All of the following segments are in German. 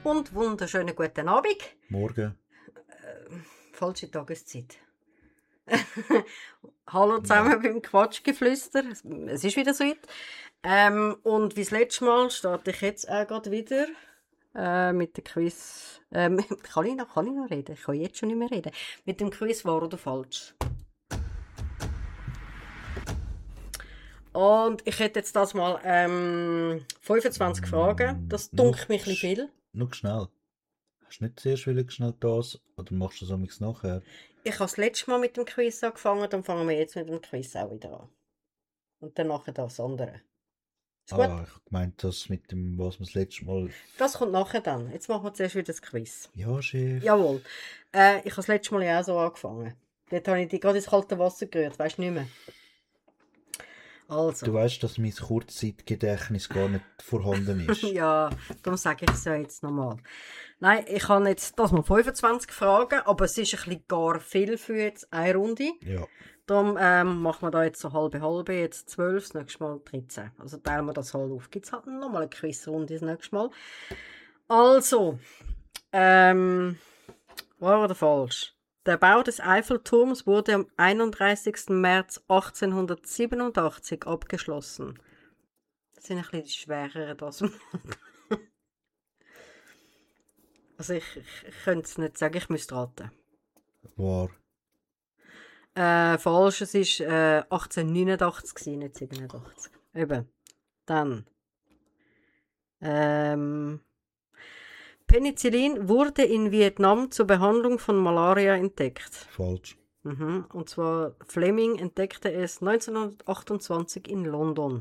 und wunderschönen guten Abend. Morgen. Falsche Tageszeit. Hallo zusammen beim Quatschgeflüster. Es ist wieder so weit. Und wie das letzte Mal starte ich jetzt auch gerade wieder mit dem Quiz. Kann ich noch reden? Ich kann jetzt schon nicht mehr reden. Mit dem Quiz wahr oder falsch. Und ich hätte jetzt das mal 25 Fragen. Das dunkelt mich ein bisschen viel. Nur schnell. Hast du nicht zuerst schnell das oder machst du das nachher? Ich habe das letzte Mal mit dem Quiz angefangen, dann fangen wir jetzt mit dem Quiz auch wieder an. Und dann nachher das andere. Ist gut? Ich meinte das mit dem, was wir das letzte Mal... Das kommt nachher dann. Jetzt machen wir zuerst wieder das Quiz. Ja, Chef. Jawohl. Ich habe das letzte Mal ja auch so angefangen. Dort habe ich die gerade ins kalte Wasser gerührt, weißt du nicht mehr? Also. Du weißt, dass mein Kurzzeitgedächtnis gar nicht vorhanden ist. Ja, darum sage ich es ja jetzt nochmal. Nein, ich habe jetzt das mal 25 Fragen, aber es ist ein bisschen gar viel für jetzt eine Runde. Ja. Darum machen wir da jetzt so halbe, jetzt 12, das nächste Mal 13. Also teilen wir das halt auf. Gibt es halt nochmal eine Quizrunde das nächste Mal. Also, wahr oder falsch? Der Bau des Eiffelturms wurde am 31. März 1887 abgeschlossen. Das sind ein bisschen die schwereren das. Also ich könnte es nicht sagen, ich müsste raten. Wahr. Falsch, es war 1889, nicht 87. Eben. Dann. Penicillin wurde in Vietnam zur Behandlung von Malaria entdeckt. Falsch. Und zwar Fleming entdeckte es 1928 in London.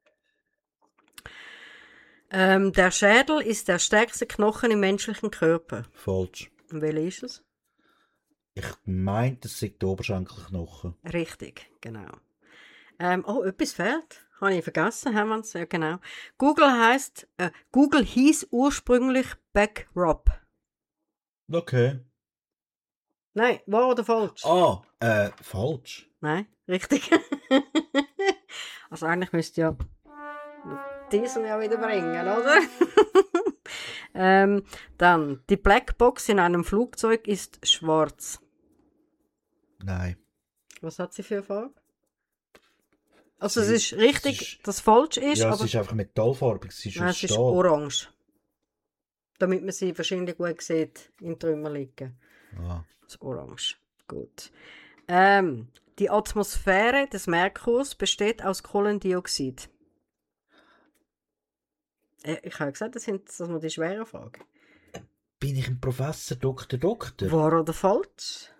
Der Schädel ist der stärkste Knochen im menschlichen Körper. Falsch. Und welcher ist es? Ich meinte, es sei der Oberschenkelknochen. Richtig, genau. Etwas fehlt. Habe ich vergessen, haben wir es? Ja, genau. Google hieß ursprünglich Backrub. Okay. Nein, wahr oder falsch? Falsch. Nein, richtig. Also eigentlich müsste ja diesen ja wieder bringen, oder? Dann, die Blackbox in einem Flugzeug ist schwarz. Nein. Was hat sie für eine Farbe? Also es ist richtig, dass es falsch ist, ja, aber... es ist einfach metallfarbig, es ist Nein, es ist orange. Damit man sie wahrscheinlich gut sieht, in Trümmer liegen. Ah. Das ist orange. Gut. Die Atmosphäre des Merkurs besteht aus Kohlendioxid. Ich habe gesagt, das sind die schweren Fragen. Bin ich ein Professor, Doktor? Wahr oder falsch?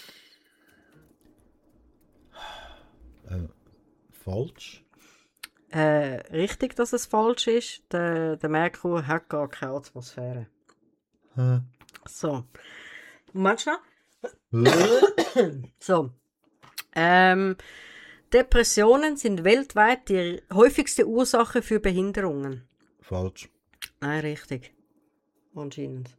Falsch. Richtig, dass es falsch ist. Der Merkur hat gar keine Atmosphäre. So. Moment schnell. So. Depressionen sind weltweit die häufigste Ursache für Behinderungen. Falsch. Nein, richtig. Anscheinend.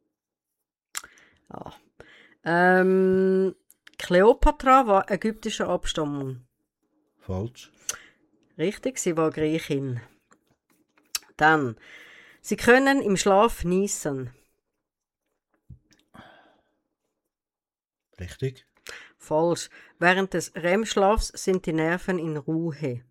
Ja. Kleopatra war ägyptischer Abstammung. Falsch. Richtig, sie war Griechin. Dann, sie können im Schlaf niesen. Richtig. Falsch. Während des REM-Schlafs sind die Nerven in Ruhe.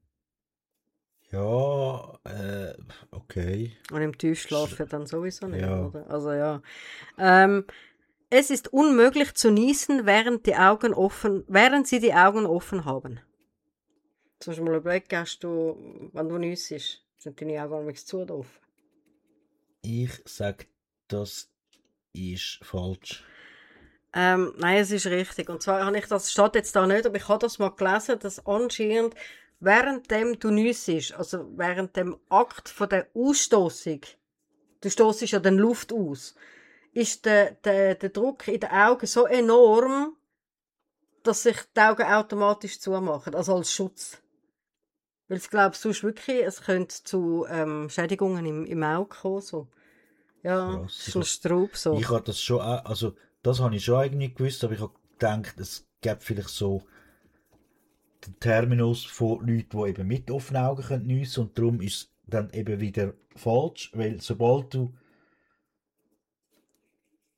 Ja, okay. Und im Tiefschlaf ja dann sowieso nicht, Ja. oder? Also ja. Es ist unmöglich zu niesen, während sie die Augen offen haben. Zum Beispiel mal überlegen, wenn du niesst, sind deine Augen nicht zu oder offen? Ich sage, das ist falsch. Nein, es ist richtig. Und zwar habe ich das, steht jetzt da nicht, aber ich habe das mal gelesen, dass anscheinend währenddem du niesst, also während dem Akt von der Ausstoßung, du stoßest ja dann Luft aus, ist der Druck in den Augen so enorm, dass sich die Augen automatisch zumachen, also als Schutz. Weil ich glaube, sonst wirklich, es könnte zu Schädigungen im Auge kommen. So. Ja, das ist ein Straub so. Ich habe das schon, also das habe ich schon eigentlich gewusst, aber ich habe gedacht, es gibt vielleicht so den Terminus von Leuten, die eben mit offenen Augen können niesen, und darum ist es dann eben wieder falsch, weil sobald du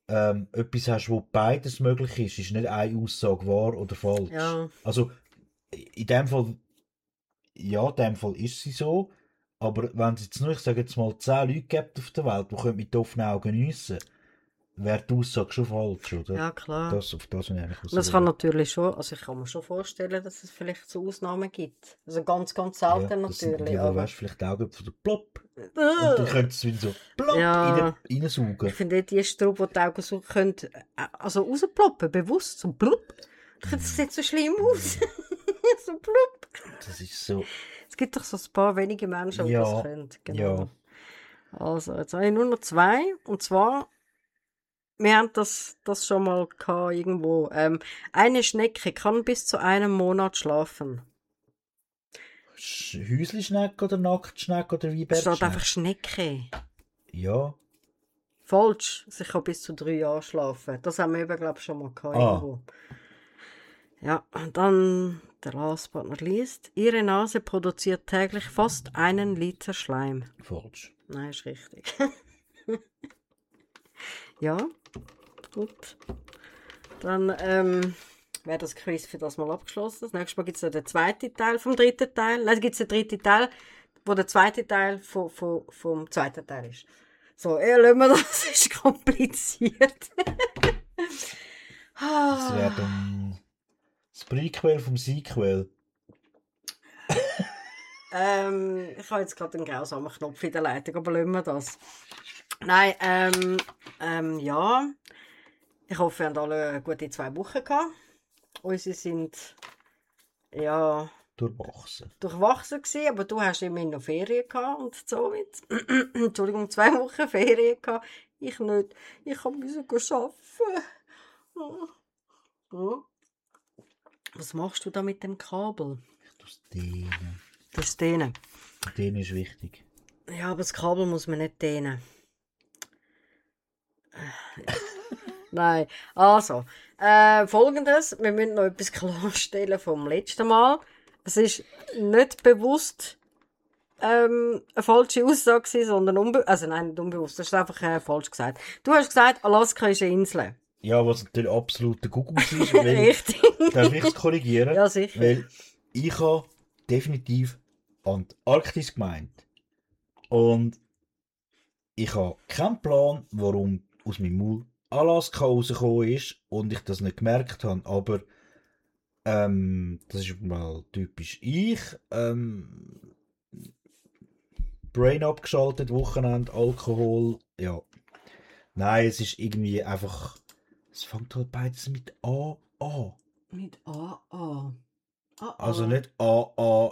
etwas hast, wo beides möglich ist nicht eine Aussage wahr oder falsch. Ja. Also, in dem Fall, ja, in dem Fall ist sie so, aber wenn es jetzt nur, ich sage jetzt mal, 10 Leute gibt auf der Welt, die mit offenen Augen geniessen, wäre die Aussage schon falsch, oder? Ja, klar. Auf das will ich eigentlich Und das kann natürlich schon, also ich kann mir schon vorstellen, dass es vielleicht so Ausnahmen gibt. Also ganz, ganz selten das sind natürlich. die, Aber weißt, vielleicht die Augen von der Plopp. Und dann können sie wieder so plopp Ja. reinsaugen. Ich finde, die Strub, die die Augen so können, also rausploppen, bewusst, so blub. Das sieht so schlimm aus. So blub. Das ist so. Es gibt doch so ein paar wenige Menschen, die Ja, das können. Genau. ja. Also, jetzt habe ich nur noch 2. Und zwar, wir haben das schon mal gehabt, irgendwo. Eine Schnecke kann bis zu einem Monat schlafen. Häuslischnecke oder Nacktschnecke oder Es steht Weinbergschnecke? einfach Schnecke. Ja. Falsch. Sie kann bis zu 3 Jahre schlafen. Das haben wir eben, glaube ich, schon mal gehabt. Ah. Irgendwo. Ja, und dann der last but not least. Ihre Nase produziert täglich fast 1 Liter Schleim. Falsch. Nein, ist richtig. Ja, gut. Dann wäre das Quiz für das mal abgeschlossen. Das nächste Mal gibt es ja den zweiten Teil vom dritten Teil. Nein, es gibt den dritten Teil, wo der zweite Teil vom zweiten Teil ist. So, lassen wir das, das ist kompliziert. Das wäre dann das Prequel vom Sequel. Ich habe jetzt gerade einen grausamen Knopf in der Leitung, aber lassen wir das. Nein, ja. Ich hoffe, wir haben alle eine gute 2 Wochen gehabt. Unsere sind, ja, Durchwachsen. durchwachsen gewesen, aber du hast immerhin noch Ferien gehabt und so. Entschuldigung, 2 Wochen Ferien gehabt. Ich nicht. Ich musste arbeiten. Was machst du da mit dem Kabel? Ich tue es dehnen. Das dehnen. Dehnen ist wichtig. Ja, aber das Kabel muss man nicht dehnen. Nein. Also, Folgendes. Wir müssen noch etwas klarstellen vom letzten Mal. Es ist nicht bewusst eine falsche Aussage gewesen, sondern also nein, nicht unbewusst. Das ist einfach falsch gesagt. Du hast gesagt, Alaska ist eine Insel. Ja, was natürlich absoluter Google ist. Weil, Richtig. darf ich es korrigieren? Ja, sicher. Weil ich habe definitiv Antarktis gemeint. Und ich habe keinen Plan, warum aus meinem Maul Alaska rausgekommen ist und ich das nicht gemerkt habe. Aber das ist mal typisch ich. Brain abgeschaltet, Wochenende, Alkohol, ja. Nein, es ist irgendwie einfach... Es fängt halt beides mit A an. Mit A. Also nicht A,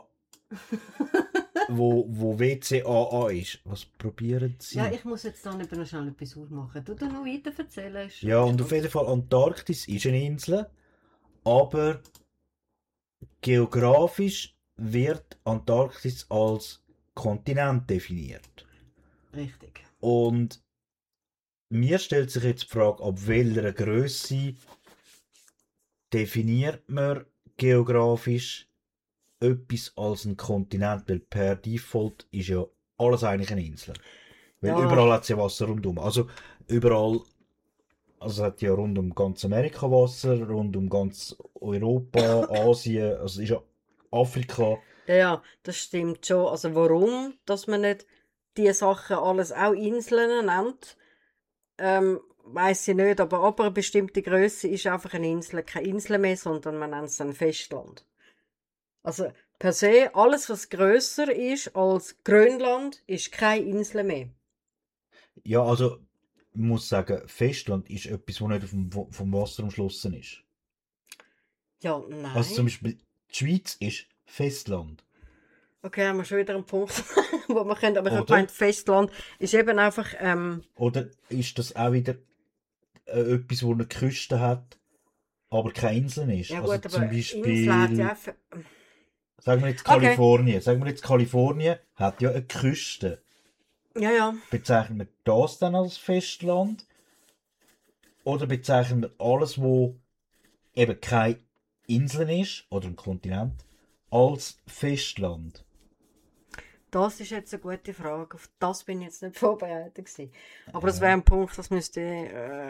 wo WCAA ist. Was probieren Sie? Ja, ich muss jetzt dann noch schnell etwas ausmachen. Du noch weiter erzählen. Ja, und auf jeden Fall Antarktis ist eine Insel, aber geografisch wird Antarktis als Kontinent definiert. Richtig. Und mir stellt sich jetzt die Frage, ab welcher Grösse definiert man geografisch etwas als ein Kontinent, weil per Default ist ja alles eigentlich eine Insel. Weil Ja. überall hat es ja Wasser rundum. Also überall, also es hat ja rund um ganz Amerika Wasser, rund um ganz Europa, Asien, also ist ja Afrika. Ja, das stimmt schon. Also warum, dass man nicht diese Sachen alles auch Inseln nennt, weiss ich nicht. Aber ab einer bestimmten Größe ist einfach eine Insel keine Insel mehr, sondern man nennt es ein Festland. Also per se, alles was grösser ist als Grönland, ist keine Insel mehr. Ja, also ich muss sagen, Festland ist etwas, das nicht vom Wasser umschlossen ist. Ja, nein. Also zum Beispiel die Schweiz ist Festland. Okay, haben wir schon wieder einen Punkt, wo wir können. Aber ich habe Oder? gemeint, Festland ist eben einfach, Oder ist das auch wieder etwas, wo eine Küste hat, aber keine Inseln ist? ja Also gut, zum aber Beispiel, Insel hat ja einfach... sagen wir jetzt Okay. Kalifornien. Sagen wir jetzt Kalifornien hat ja eine Küste. Ja, ja. Bezeichnen wir das dann als Festland? Oder bezeichnen wir alles, wo eben keine Inseln ist, oder ein Kontinent, als Festland? Das ist jetzt eine gute Frage. Auf das bin ich jetzt nicht vorbereitet gewesen. Aber das wäre ein Punkt, das müsste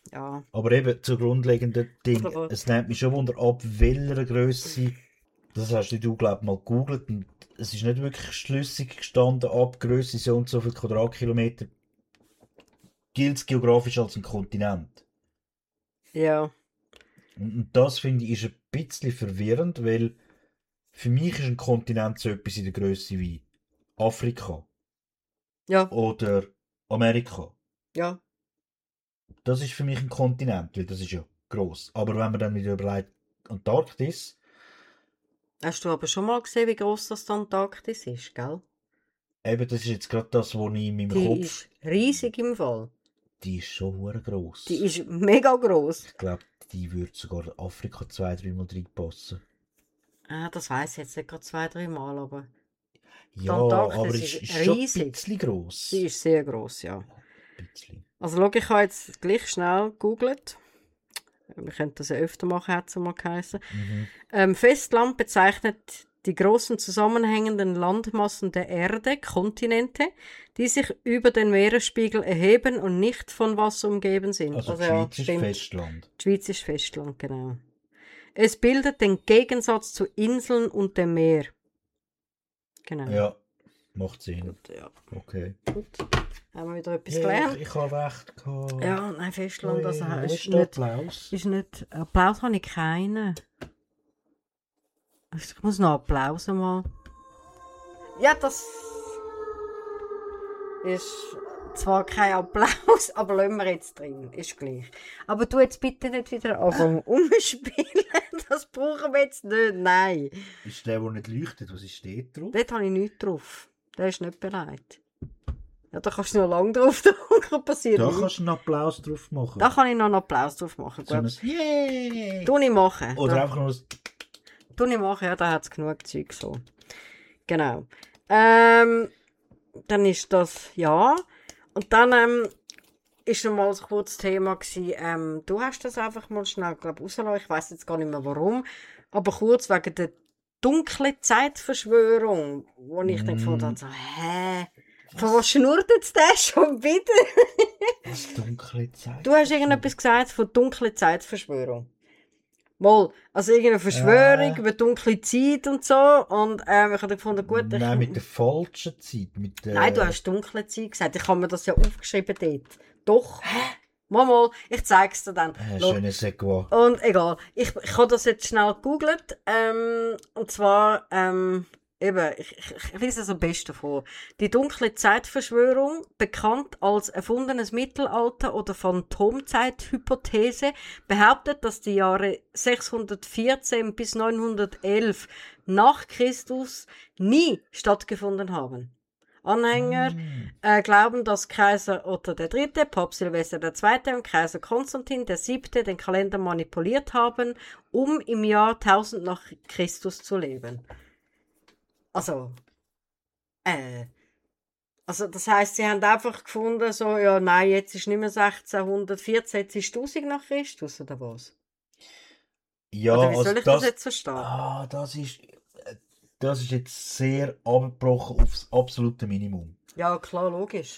Ja. Aber eben zu grundlegenden Dingen. Aber- Es nimmt mich schon Wunder, ab welcher Grösse, das hast du, glaube ich, mal gegoogelt, und es ist nicht wirklich schlüssig gestanden, ab Grösse so und so viel Quadratkilometer gilt es geografisch als ein Kontinent. Ja. Und das finde ich ist ein bisschen verwirrend, weil für mich ist ein Kontinent so etwas in der Größe wie Afrika Ja. oder Amerika. Ja. Das ist für mich ein Kontinent, weil das ist ja gross. Aber wenn man dann wieder überlegt, Antarktis, Hast du aber schon mal gesehen, wie gross das die Antarktis ist, gell? eben das ist jetzt gerade das, was ich in meinem Die Kopf, ist riesig im Fall. die ist schon hure gross. Die ist mega gross. Ich glaube, die würde sogar Afrika 2-3 Mal reinpassen. Ah, das weiss ich jetzt nicht gerade 2-3 Mal, aber die Ja, aber Antarktis ist ist schon ein riesig. bisschen gross. Sie ist sehr gross, ja. Ein bisschen. Also schau, ich habe jetzt gleich schnell gegoogelt. Wir könnten das ja öfter machen, hat es mal geheißen. Festland bezeichnet die großen zusammenhängenden Landmassen der Erde, Kontinente, die sich über den Meeresspiegel erheben und nicht von Wasser umgeben sind. Also die ja, Schweiz ist stimmt. Festland. Die Schweiz ist Festland, genau. Es bildet den Gegensatz zu Inseln und dem Meer. Genau. Ja, macht Sinn. Gut, ja. Okay. Gut. Haben wir wieder etwas Ja, gelernt? ich habe recht gehabt. Ja, nein, Festland, also Wo ist ist der nicht... Applaus? Ist nicht... Applaus habe ich keinen. Ich muss noch Applaus mal. Ja, das ist zwar kein Applaus, aber lassen wir jetzt drin. Ist gleich. Aber du jetzt bitte nicht wieder anfangen umspielen. Das brauchen wir jetzt nicht. Nein. Ist der nicht leuchtet? Was steht drauf? Dort habe ich nichts drauf. Der ist nicht bereit. Ja, da kannst du noch lange drauf drücken, passiert Da nichts. kannst du einen Applaus drauf machen. Da kann ich noch einen Applaus drauf machen. So ein Gut. Yay! Tu ich machen. Oder einfach nur ein... Tu ich machen, ja, da hat es genug Zeug so. Genau. Dann ist das, ja. Und dann ist noch mal ein kurzes Thema gewesen, du hast das einfach mal schnell, glaube ich, rausgelassen. Ich weiss jetzt gar nicht mehr warum. Aber kurz wegen der dunklen Zeitverschwörung, wo ich dann gefunden habe, so, hä? Von was schnurrt jetzt der schon wieder? Was dunkle Zeit. Du hast irgendetwas gesagt von dunkler Zeitverschwörung. Mal, also irgendeine Verschwörung über dunkle Zeit und so. Und ich habe gefunden, gut, Nein, mit der falschen Zeit. Mit der... Nein, du hast dunkle Zeit gesagt. Ich habe mir das ja aufgeschrieben dort. Doch. Mal, ich zeig's dir dann. Schau. Schöne Segua. Und egal, ich habe das jetzt schnell gegoogelt. Und zwar, eben, ich lese es am besten vor. Die dunkle Zeitverschwörung, bekannt als erfundenes Mittelalter- oder Phantomzeithypothese, behauptet, dass die Jahre 614 bis 911 nach Christus nie stattgefunden haben. Anhänger glauben, dass Kaiser Otto III., Papst Silvester II. Und Kaiser Konstantin VII. Den Kalender manipuliert haben, um im Jahr 1000 nach Christus zu leben. Also das heisst, sie haben einfach gefunden, so, ja, nein, jetzt ist nicht mehr 1614, jetzt ist 1000 nach Christus, oder was? Ja, Oder wie soll also ich das jetzt verstehen? Das ist jetzt sehr abgebrochen aufs absolute Minimum. Ja, klar, logisch.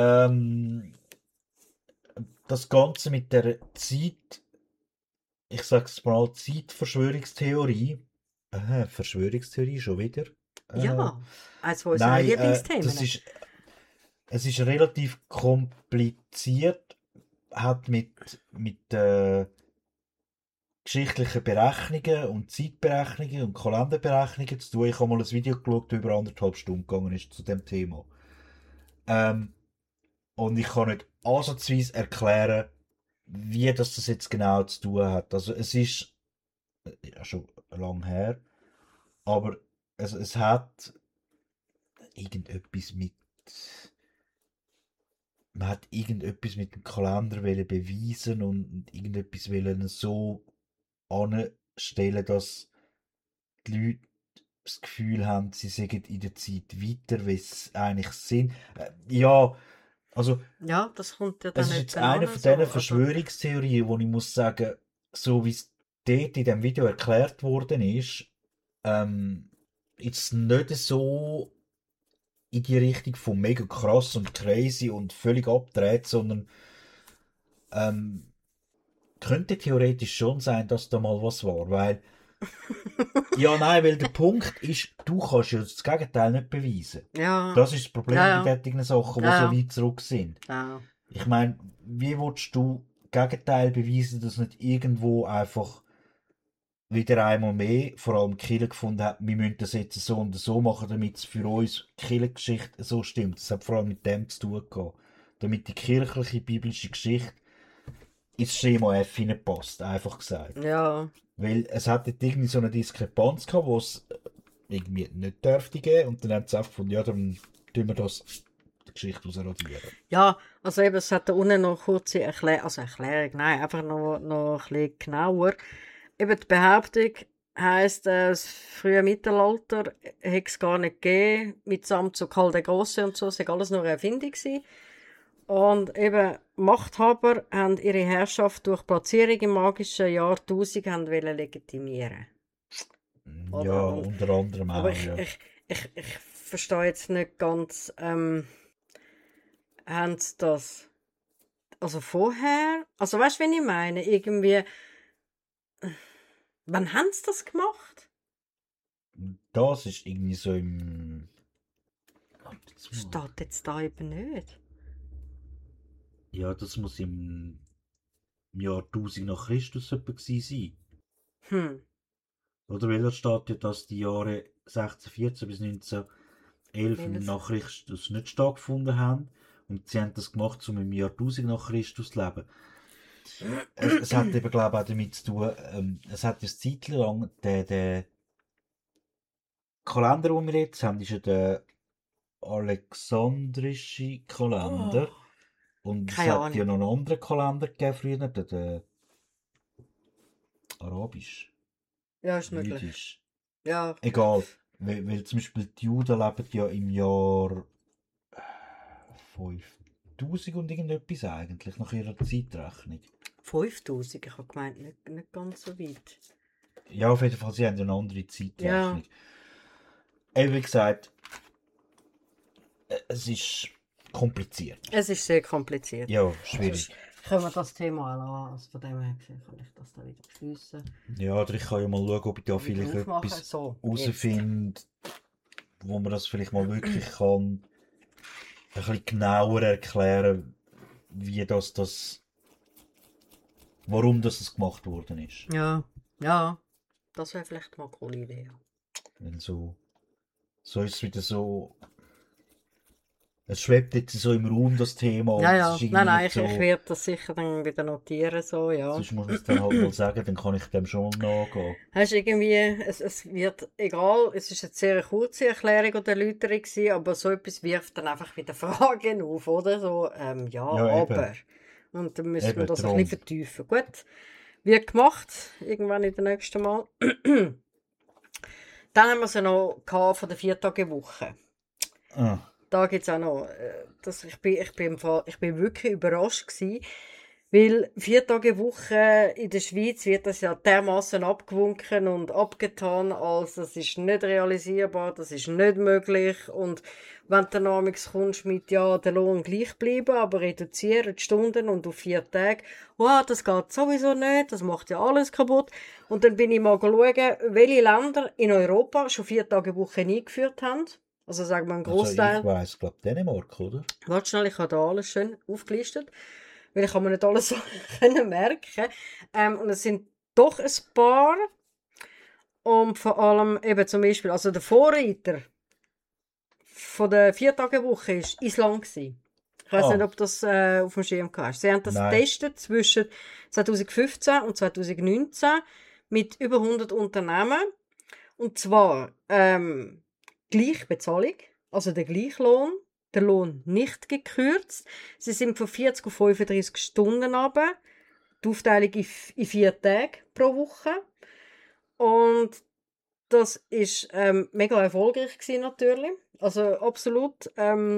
Das Ganze mit der Zeit, ich sag's mal, Zeitverschwörungstheorie. Verschwörungstheorie schon wieder. Ja, eines von unseren Nein, Lieblingsthemen. es ist relativ kompliziert, hat mit geschichtlichen Berechnungen und Zeitberechnungen und Kalenderberechnungen zu tun. Ich habe mal ein Video geschaut, das über 1,5 Stunden gegangen ist zu dem Thema. Und ich kann nicht ansatzweise erklären, wie das jetzt genau zu tun hat. Also es ist ja schon lang her, aber es hat irgendetwas mit... Man hat irgendetwas mit dem Kalender beweisen und irgendetwas wollen so anstellen, dass die Leute das Gefühl haben, sie seien in der Zeit weiter, wie es eigentlich sind. Ja, also Ja, das kommt ja dann es ist nicht jetzt eine von diesen Verschwörungstheorien, wo ich muss sagen, so wie es dort in dem Video erklärt worden ist, jetzt nicht so in die Richtung von mega krass und crazy und völlig abgedreht, sondern könnte theoretisch schon sein, dass da mal was war, weil ja, nein, weil der Punkt ist, du kannst ja das Gegenteil nicht beweisen. Ja. Das ist das Problem Ja, bei ja. solchen Sachen, die Ja. so weit zurück sind. Ja. Ich meine, wie willst du Gegenteil beweisen, dass nicht irgendwo einfach wieder einmal mehr, vor allem die Kirche gefunden hat, wir müssen das jetzt so und so machen, damit es für uns die Kirchengeschichte so stimmt. Das hat vor allem mit dem zu tun gehabt. Damit die kirchliche, biblische Geschichte ins Schema F hineinpasst, einfach gesagt. Ja. Weil es hat dort irgendwie so eine Diskrepanz gehabt, wo es irgendwie nicht dürfte geben, und dann haben sie einfach gefunden, ja, dann tun wir das die Geschichte ausradieren. Ja, also eben, es hat da unten noch eine kurze Erklärung, nein, einfach noch ein bisschen genauer. Eben die Behauptung heisst, das frühe Mittelalter hätte es gar nicht gegeben, mitsamt so Karl der Grosse und so, es war alles nur eine Erfindung gewesen. Und eben Machthaber haben ihre Herrschaft durch Platzierung im magischen Jahr 1000 wollen legitimieren. Ja, Oder? unter anderem auch, Aber ja. ich verstehe jetzt nicht ganz, haben sie das, also vorher, also weißt du, wen ich meine? Irgendwie, wann haben sie das gemacht? Das ist irgendwie so im... Steht jetzt da eben nicht. Ja, das muss im Jahr 1000 nach Christus etwa gewesen sein. Oder weil da steht ja, dass die Jahre 1614 bis 1911 nach Christus nicht stattgefunden haben. Und sie haben das gemacht, um im Jahr 1000 nach Christus zu leben. Es hat eben, glaube ich, auch damit zu tun, es hat eine Zeit lang, der Kalender, den wir jetzt haben, ist ja der alexandrische Kalender. Und es Keine hat Ahnung. ja noch einen anderen Kalender gegeben früher, der arabisch, Ja, ist möglich. jüdisch. Ja, Egal, weil zum Beispiel die Juden leben ja im Jahr 5000 und irgendetwas eigentlich, nach ihrer Zeitrechnung. 5000, ich habe gemeint, nicht ganz so weit. Ja, auf jeden Fall, sie haben ja eine andere Zeitrechnung. Eben wie gesagt, es ist kompliziert. Es ist sehr kompliziert. Ja, schwierig. Können wir das Thema auch also von dem her gesehen, kann ich das da wieder schliessen. Ja, oder ich kann ja mal schauen, ob ich da vielleicht aufmachen. etwas So, herausfinde, wo man das vielleicht mal wirklich kann ein bisschen genauer erklären, wie warum das gemacht worden ist. Ja, das wäre vielleicht mal eine coole Idee. Weil so ist es wieder so, es schwebt jetzt so im Raum, das Thema. Ja. Es ist Nein, nicht ich werde das sicher dann wieder notieren, so, ja. Sonst muss man es dann halt mal sagen, dann kann ich dem schon nachgehen. Hast du irgendwie, es wird, egal, es ist jetzt sehr eine kurze Erklärung oder Erläuterung gewesen, aber so etwas wirft dann einfach wieder Fragen auf, oder? So, ja, aber. Eben. Und dann müssen wir Eben, das drum. ein bisschen vertiefen. Gut, wird gemacht, irgendwann in der nächsten Mal. Dann haben wir es ja noch von der 4-Tage-Woche. Ah. Da gibt es auch noch, ich bin wirklich überrascht gewesen, weil 4-Tage-Woche in der Schweiz wird das ja dermaßen abgewunken und abgetan, als das ist nicht realisierbar, das ist nicht möglich. Und wenn du dann kommst mit, ja, der Lohn gleich bleiben, aber reduzieren die Stunden und auf 4 Tage, wow, das geht sowieso nicht, das macht ja alles kaputt. Und dann bin ich mal schauen, welche Länder in Europa schon 4-Tage-Woche eingeführt haben. Also sagen wir einen Großteil. Also ich weiss, glaube Dänemark, oder? Warte schnell, ich habe da alles schön aufgelistet, weil ich kann mir nicht alles so können merken. Und es sind doch ein paar. Und vor allem eben zum Beispiel, also der Vorreiter von der 4-Tage-Woche war Island gewesen. Ich weiß nicht, ob du das auf dem Schirm hast. Sie haben das getestet zwischen 2015 und 2019 mit über 100 Unternehmen. Und zwar Gleichbezahlung, also der Gleichlohn, der Lohn nicht gekürzt. Sie sind von 40 auf 35 Stunden runter. Die Aufteilung in 4 Tage pro Woche. Und das war mega erfolgreich gewesen, natürlich. Also absolut.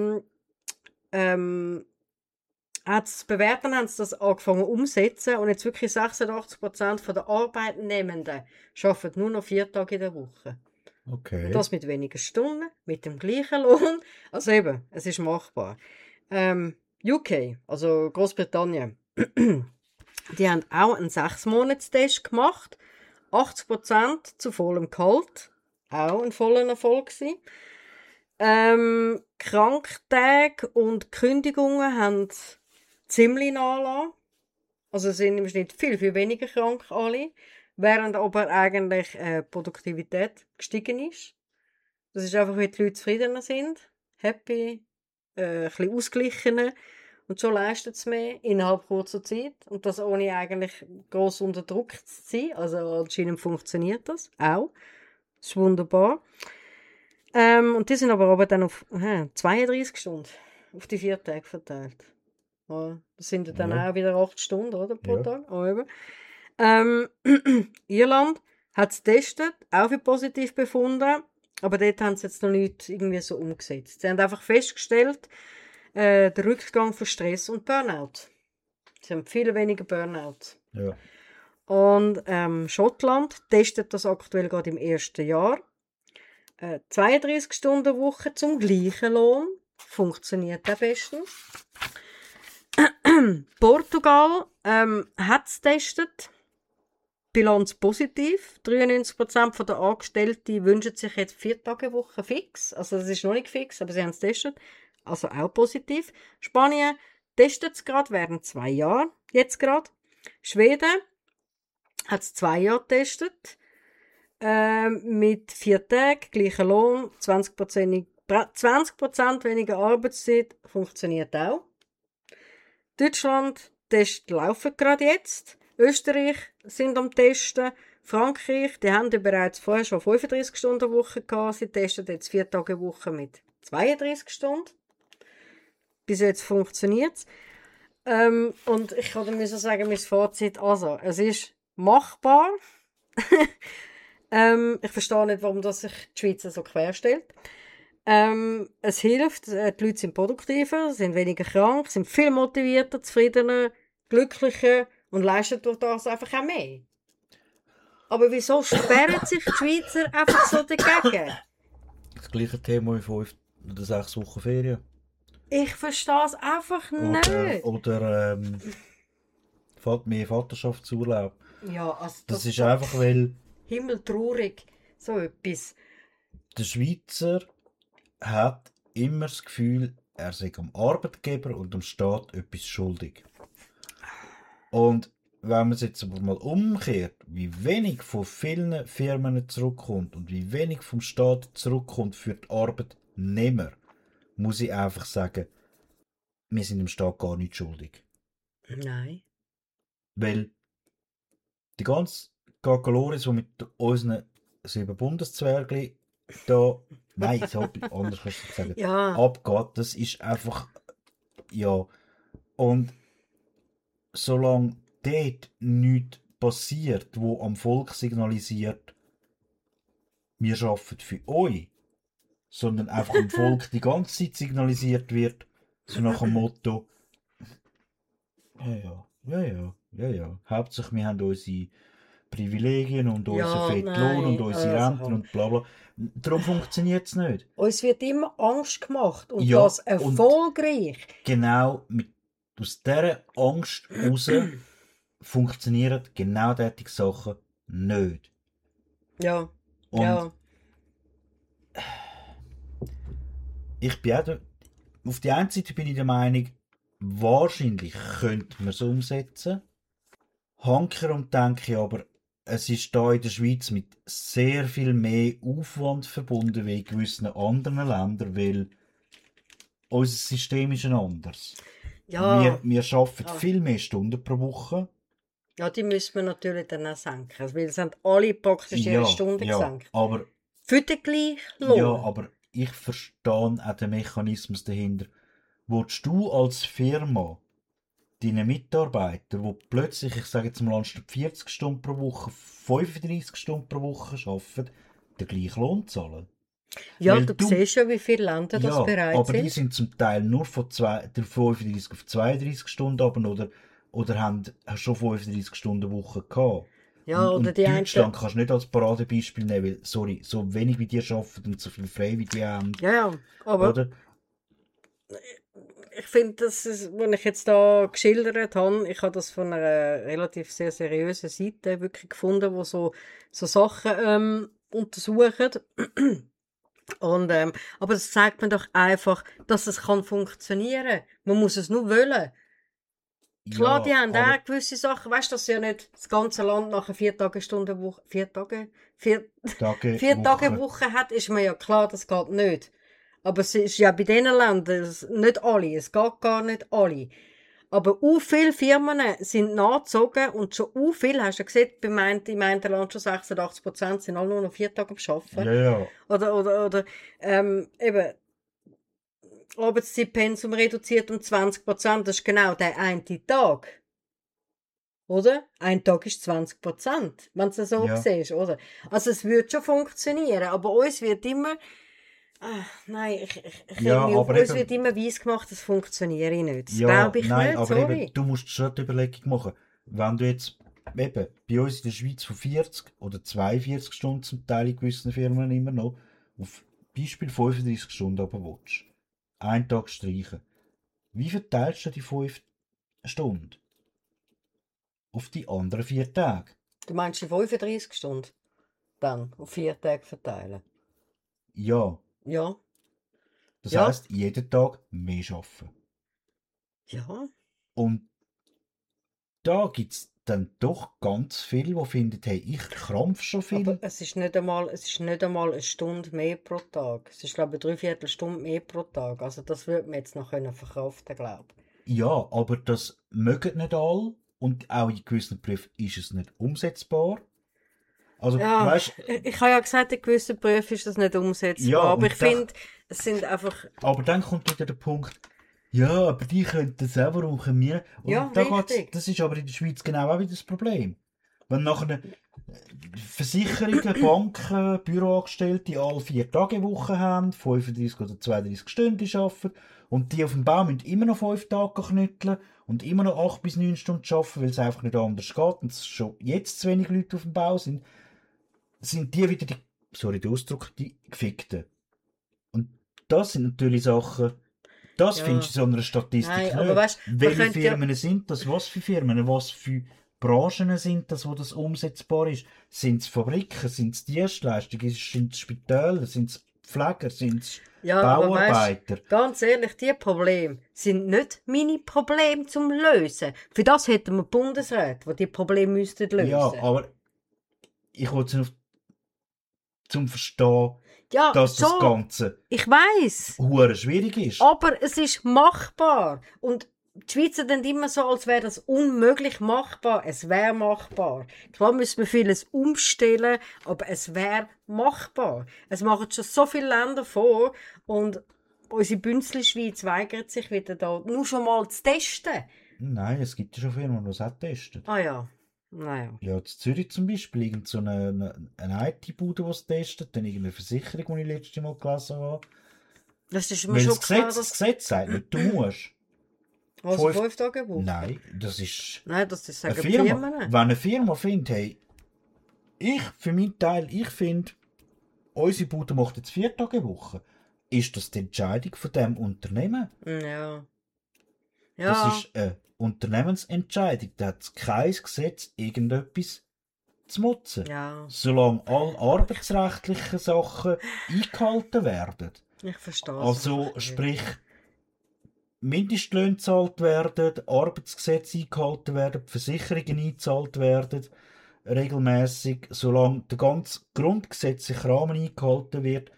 Bewerten haben sie das angefangen umsetzen und jetzt wirklich 86% der Arbeitnehmenden arbeiten nur noch 4 Tage in der Woche. Okay. Das mit weniger Stunden, mit dem gleichen Lohn. Also eben, es ist machbar. UK, also Großbritannien, Die haben auch einen 6-Monats-Test gemacht. 80% zu vollem Gehalt. Auch ein voller Erfolg gewesen. Kranktage und Kündigungen haben ziemlich nachgelassen. Also sind im Schnitt viel, viel weniger krank alle. Während aber eigentlich Produktivität gestiegen ist. Das ist einfach, weil die Leute zufriedener sind. Happy, ein bisschen ausgeglichener. Und schon leistet es mehr innerhalb kurzer Zeit. Und das ohne eigentlich gross unter Druck zu sein. Also anscheinend funktioniert das auch. Das ist wunderbar. Und die sind aber dann auf 32 Stunden auf die 4 Tage verteilt. Ja, das sind ja dann auch wieder 8 Stunden, oder, pro Tag. Oh, Irland hat es getestet, auch für positiv befunden. Aber dort haben sie jetzt noch nicht irgendwie so umgesetzt. Sie haben einfach festgestellt, der Rückgang von Stress und Burnout. Sie haben viel weniger Burnout. Ja. Und Schottland testet das aktuell gerade im ersten Jahr. 32-Stunden-Woche zum gleichen Lohn. Funktioniert am besten. Portugal hat es getestet. Bilanz positiv. 93% der Angestellten wünschen sich jetzt 4-Tage-Woche fix. Also das ist noch nicht fix, aber sie haben es getestet. Also auch positiv. Spanien testet es gerade während 2 Jahren. Jetzt gerade. Schweden hat es 2 Jahre getestet. Mit 4 Tagen, gleicher Lohn, 20% weniger Arbeitszeit. Funktioniert auch. Deutschland, Tests laufen gerade jetzt. Österreich sind am Testen. Frankreich, die haben ja bereits vorher schon 35-Stunden-Woche gehabt. Sie testen jetzt 4-Tage-Woche mit 32 Stunden. Bis jetzt funktioniert es. Und ich kann dir sagen, mein Fazit, also, es ist machbar. Ich verstehe nicht, warum das sich die Schweiz so querstellt. Es hilft, die Leute sind produktiver, sind weniger krank, sind viel motivierter, zufriedener, glücklicher und leisten durch das einfach auch mehr. Aber wieso sperren sich die Schweizer einfach so dagegen? Das gleiche Thema wie 5 oder 6 Wochen Ferien. Ich verstehe es einfach nicht. Oder mehr Vaterschaftsurlaub. Ja, also Das ist einfach, weil himmeltraurig, so etwas. der Schweizer hat immer das Gefühl, er sei am Arbeitgeber und dem Staat etwas schuldig. Und wenn man es jetzt aber mal umkehrt, wie wenig von vielen Firmen zurückkommt und wie wenig vom Staat zurückkommt für die Arbeitnehmer, muss ich einfach sagen, wir sind dem Staat gar nicht schuldig. Nein. Weil die ganze Gagaloris, die mit unseren 7 Bundeszwergli da, nein, so anders kannst du sagen, Ja. abgeht, das ist einfach, ja. Und solange dort nichts passiert, wo am Volk signalisiert, wir arbeiten für euch, sondern einfach am Volk die ganze Zeit signalisiert wird, so nach dem Motto, ja. Hauptsache wir haben unsere Privilegien und unseren fetten Lohn und unsere Renten und bla bla. Darum funktioniert es nicht. Uns wird immer Angst gemacht und Ja, das erfolgreich. Und genau aus dieser Angst heraus funktionieren genau solche Sachen nicht. Ja. Und ja. ich bin auch auf die einen Seite bin ich der Meinung, wahrscheinlich könnte man es umsetzen. Hankerum denke ich aber, es ist da in der Schweiz mit sehr viel mehr Aufwand verbunden wie in gewissen anderen Ländern, weil unser System ist ein anderes. Ja. Wir arbeiten viel mehr Stunden pro Woche. Ja, die müssen wir natürlich dann auch senken, weil es haben alle praktisch ihre Stunden gesenkt. Aber für den gleichen Lohn. Ja, aber ich verstehe auch den Mechanismus dahinter. Willst du als Firma deinen Mitarbeiter, die plötzlich, ich sage jetzt mal, anstatt 40 Stunden pro Woche 35 Stunden pro Woche arbeiten, den gleichen Lohn zahlen? Ja, weil du siehst ja, wie viele Länder das bereit sind. Aber die sind zum Teil nur von 35 auf 32 Stunden runter oder haben schon 35 Stunden Woche gehabt. Ja, und Deutschland kannst du nicht als Paradebeispiel nehmen, weil, sorry, so wenig wie die arbeiten und so viel frei wie die haben. Ja, aber oder? ich finde, das ist, was ich jetzt da geschildert habe, ich habe das von einer relativ sehr seriösen Seite wirklich gefunden, wo so Sachen untersuchen. Und, aber das zeigt mir doch einfach, dass es kann funktionieren. Man muss es nur wollen. Klar, die Ja, haben aber auch gewisse Sachen, weißt du, dass ja nicht das ganze Land nach einer 4-Tage-Stunden-Woche, 4 Tage Woche. Woche hat, ist mir ja klar, das geht nicht. Aber es ist ja bei diesen Ländern nicht alle, es geht gar nicht alle. Aber viele Firmen sind nachgezogen und schon viele, hast du ja gesehen, im einen Land schon 86% sind alle nur noch 4 Tage am Arbeiten. Ja, ja. Oder eben, Arbeitszeitpensum reduziert um 20%, das ist genau der eine Tag. Oder? Ein Tag ist 20%, wenn du es so Ja. siehst, oder? Also es wird schon funktionieren, aber uns wird immer, nein, ich Ja, reg mich auf, aber uns eben, wird immer weiss gemacht, das funktioniert nicht. Das ja, glaube ich nein, nicht, aber eben, sorry. du musst schon die Überlegung machen. Wenn du jetzt eben bei uns in der Schweiz von 40 oder 42 Stunden zum Teil in gewissen Firmen immer noch auf Beispiel 35 Stunden aber willst, einen Tag streichen. Wie verteilst du die 5 Stunden auf die anderen 4 Tage? Du meinst die 35 Stunden dann auf 4 Tage verteilen? Ja, Ja, das ja, heisst, jeden Tag mehr arbeiten. ja. Und da gibt es dann doch ganz viele, die finden, hey, ich krampf schon viel. Aber es ist nicht einmal eine Stunde mehr pro Tag. Es ist, glaube ich, 3/4 Stunde mehr pro Tag. Also das würde man jetzt noch verkraften, glaube ich. Ja, aber das mögen nicht alle und auch in gewissen Berufen ist es nicht umsetzbar. Also, Ja, weißt ich habe ja gesagt, in gewissen Berufen ist das nicht umsetzbar. ja, Aber ich und da, finde, es sind einfach, aber dann kommt wieder der Punkt, ja, aber die könnten das auch, warum können wir? ja, Und da geht's, richtig. das ist aber in der Schweiz genau auch wieder das Problem. Wenn nachher Versicherungen, Banken, Büroangestellte alle 4 Tage Woche haben, 35 oder 32 Stunden arbeiten und die auf dem Bau müssen immer noch 5 Tage knütteln und immer noch 8 bis 9 Stunden arbeiten, weil es einfach nicht anders geht und es schon jetzt zu wenig Leute auf dem Bau sind, sind die wieder die, sorry der Ausdruck, die Gefickten. Und das sind natürlich Sachen, das Ja, findest du in so einer Statistik nein, aber nicht. weißt du, man Welche könnte ja, Firmen sind das? Was für Firmen? Was für Branchen sind das, wo das umsetzbar ist? Sind es Fabriken? Sind es Dienstleistungen? Sind es Spitäler? Sind es Pfleger? Sind es ja, aber weißt Bauarbeiter? ganz ehrlich, die Probleme sind nicht meine Probleme zum Lösen. Für das hätten wir Bundesräte, die die Probleme müssten lösen. Ja, aber ich wollte es zum Verstehen, Ja, dass das schon, Ganze ich weiss. hure schwierig ist. Aber es ist machbar. Und die Schweizer tun immer so, als wäre das unmöglich machbar. Es wäre machbar. Klar müssen wir vieles umstellen, aber es wäre machbar. Es machen schon so viele Länder vor und unsere Bünzli-Schweiz weigert sich wieder da, nur schon mal zu testen. Nein, es gibt ja schon Firmen, die das auch testen. Ah ja, naja. Ja, in Zürich zum Beispiel, irgend so eine IT-Bude, die es testet, dann irgendeine Versicherung, die ich letztes Mal gelesen habe. Das ist mir Weil schon klar, Das dass... Gesetz sagt nicht, du musst. Also 5 5 Tage Woche? Nein, das ist Nein, das eine sagen die Firma. Firmen. Wenn eine Firma findet, hey, ich für meinen Teil, ich finde, unsere Bude macht jetzt 4 Tage Woche, ist das die Entscheidung von dem Unternehmen? Ja. Das Ja. ist eine Unternehmensentscheidung. Da hat kein Gesetz irgendetwas zu nutzen. Ja. Solange alle arbeitsrechtlichen Sachen eingehalten werden. Ich verstehe es. Also einfach nicht. sprich, Mindestlöhne gezahlt werden, Arbeitsgesetze eingehalten werden, die Versicherungen eingezahlt werden, regelmäßig, solange der ganze grundgesetzliche Rahmen eingehalten wird,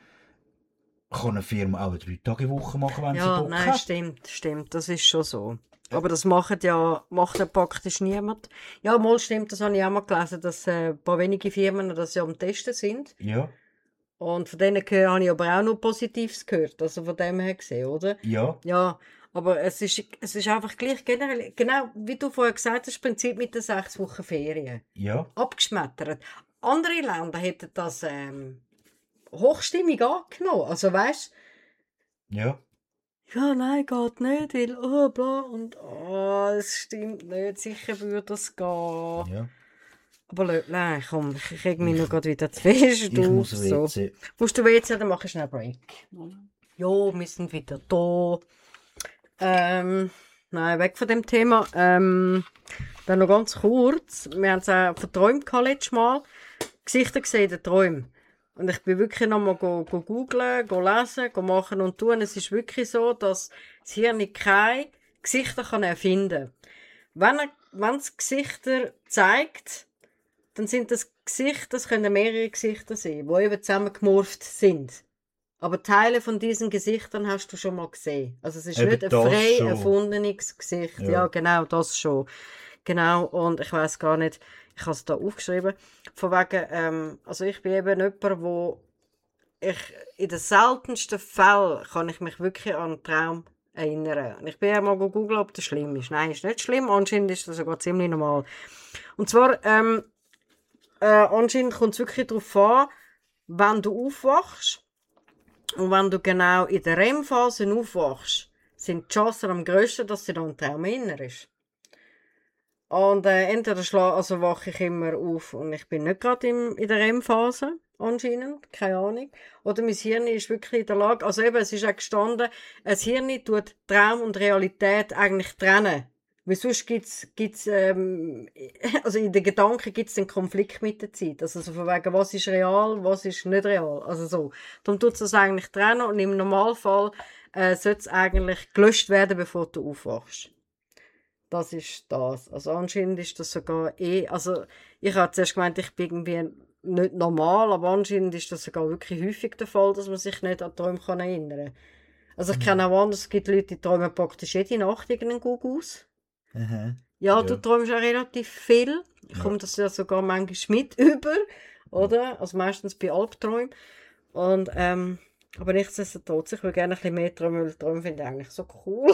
kann eine Firma auch eine 3-Tage-Woche machen, wenn sie Ja, Bock nein, hat. stimmt, das ist schon so. Aber das macht ja praktisch niemand. Ja, mal stimmt, das habe ich auch mal gelesen, dass ein paar wenige Firmen das ja am Testen sind. Ja, Und von denen habe ich aber auch nur Positives gehört, also von dem her gesehen, oder? ja, Ja, aber es ist einfach gleich generell, genau wie du vorher gesagt hast, das Prinzip mit den 6 Wochen Ferien. ja, Abgeschmettert. Andere Länder hätten das hochstimmig angenommen. Also weißt ja. ja, nein, geht nicht, weil, oh, bla, und, oh, es stimmt nicht, sicher würde das gehen. Ja. Aber nein, komm, ich krieg mich noch gerade wieder zu fest Ich muss auf, so. WC. Musst du WC, dann mach ich schnell einen Break. Ja, wir sind wieder da. Nein, weg von dem Thema. Dann noch ganz kurz. Wir haben es auch verträumt letztes Mal. Gesichter gesehen in den Träumen. Und ich bin wirklich nochmal googlen, lesen, machen und tun. Es ist wirklich so, dass das Hirn keine Gesichter erfinden kann. Wenn es Gesichter zeigt, dann sind das Gesichter, das können mehrere Gesichter sein, die eben zusammengemorpht sind. Aber Teile von diesen Gesichtern hast du schon mal gesehen. Also es ist Eben nicht ein das frei schon. erfundenes Gesicht. Ja, genau, das schon. Genau, und ich weiß gar nicht, ich habe es da aufgeschrieben, von wegen, also ich bin eben jemand, wo in den seltensten Fällen kann ich mich wirklich an einen Traum erinnern. Und ich bin ja mal googeln, ob das schlimm ist. Nein, ist nicht schlimm, anscheinend ist das sogar ziemlich normal. Und zwar, anscheinend kommt es wirklich darauf an, wenn du aufwachst und wenn du genau in der REM-Phase aufwachst, sind die Chancen am grössten, dass du dich an einen Traum erinnerst. Und entweder wache ich immer auf und ich bin nicht gerade in der REM-Phase, anscheinend, keine Ahnung. Oder mein Hirn ist wirklich in der Lage, also eben, es ist auch gestanden, ein Hirn tut Traum und Realität eigentlich trennen. Weil sonst gibt's also in den Gedanken gibt's den Konflikt mit der Zeit. Also so von wegen, was ist real, was ist nicht real. Also so. Darum tut es das eigentlich trennen und im Normalfall sollte es eigentlich gelöscht werden, bevor du aufwachst. Das ist das. Also anscheinend ist das sogar also ich habe zuerst gemeint, ich bin irgendwie nicht normal, aber anscheinend ist das sogar wirklich häufig der Fall, dass man sich nicht an Träume erinnern kann. Also ich kenne auch anders, es gibt Leute, die träumen praktisch jede Nacht irgendeinen Gug aus. Aha. Ja, du träumst auch relativ viel. Ich komme das ja sogar manchmal mit über, oder? Also meistens bei Albträumen. Und, aber nichtsdestotrotz, ich will gerne ein bisschen mehr träumen, weil Träume finde ich eigentlich so cool.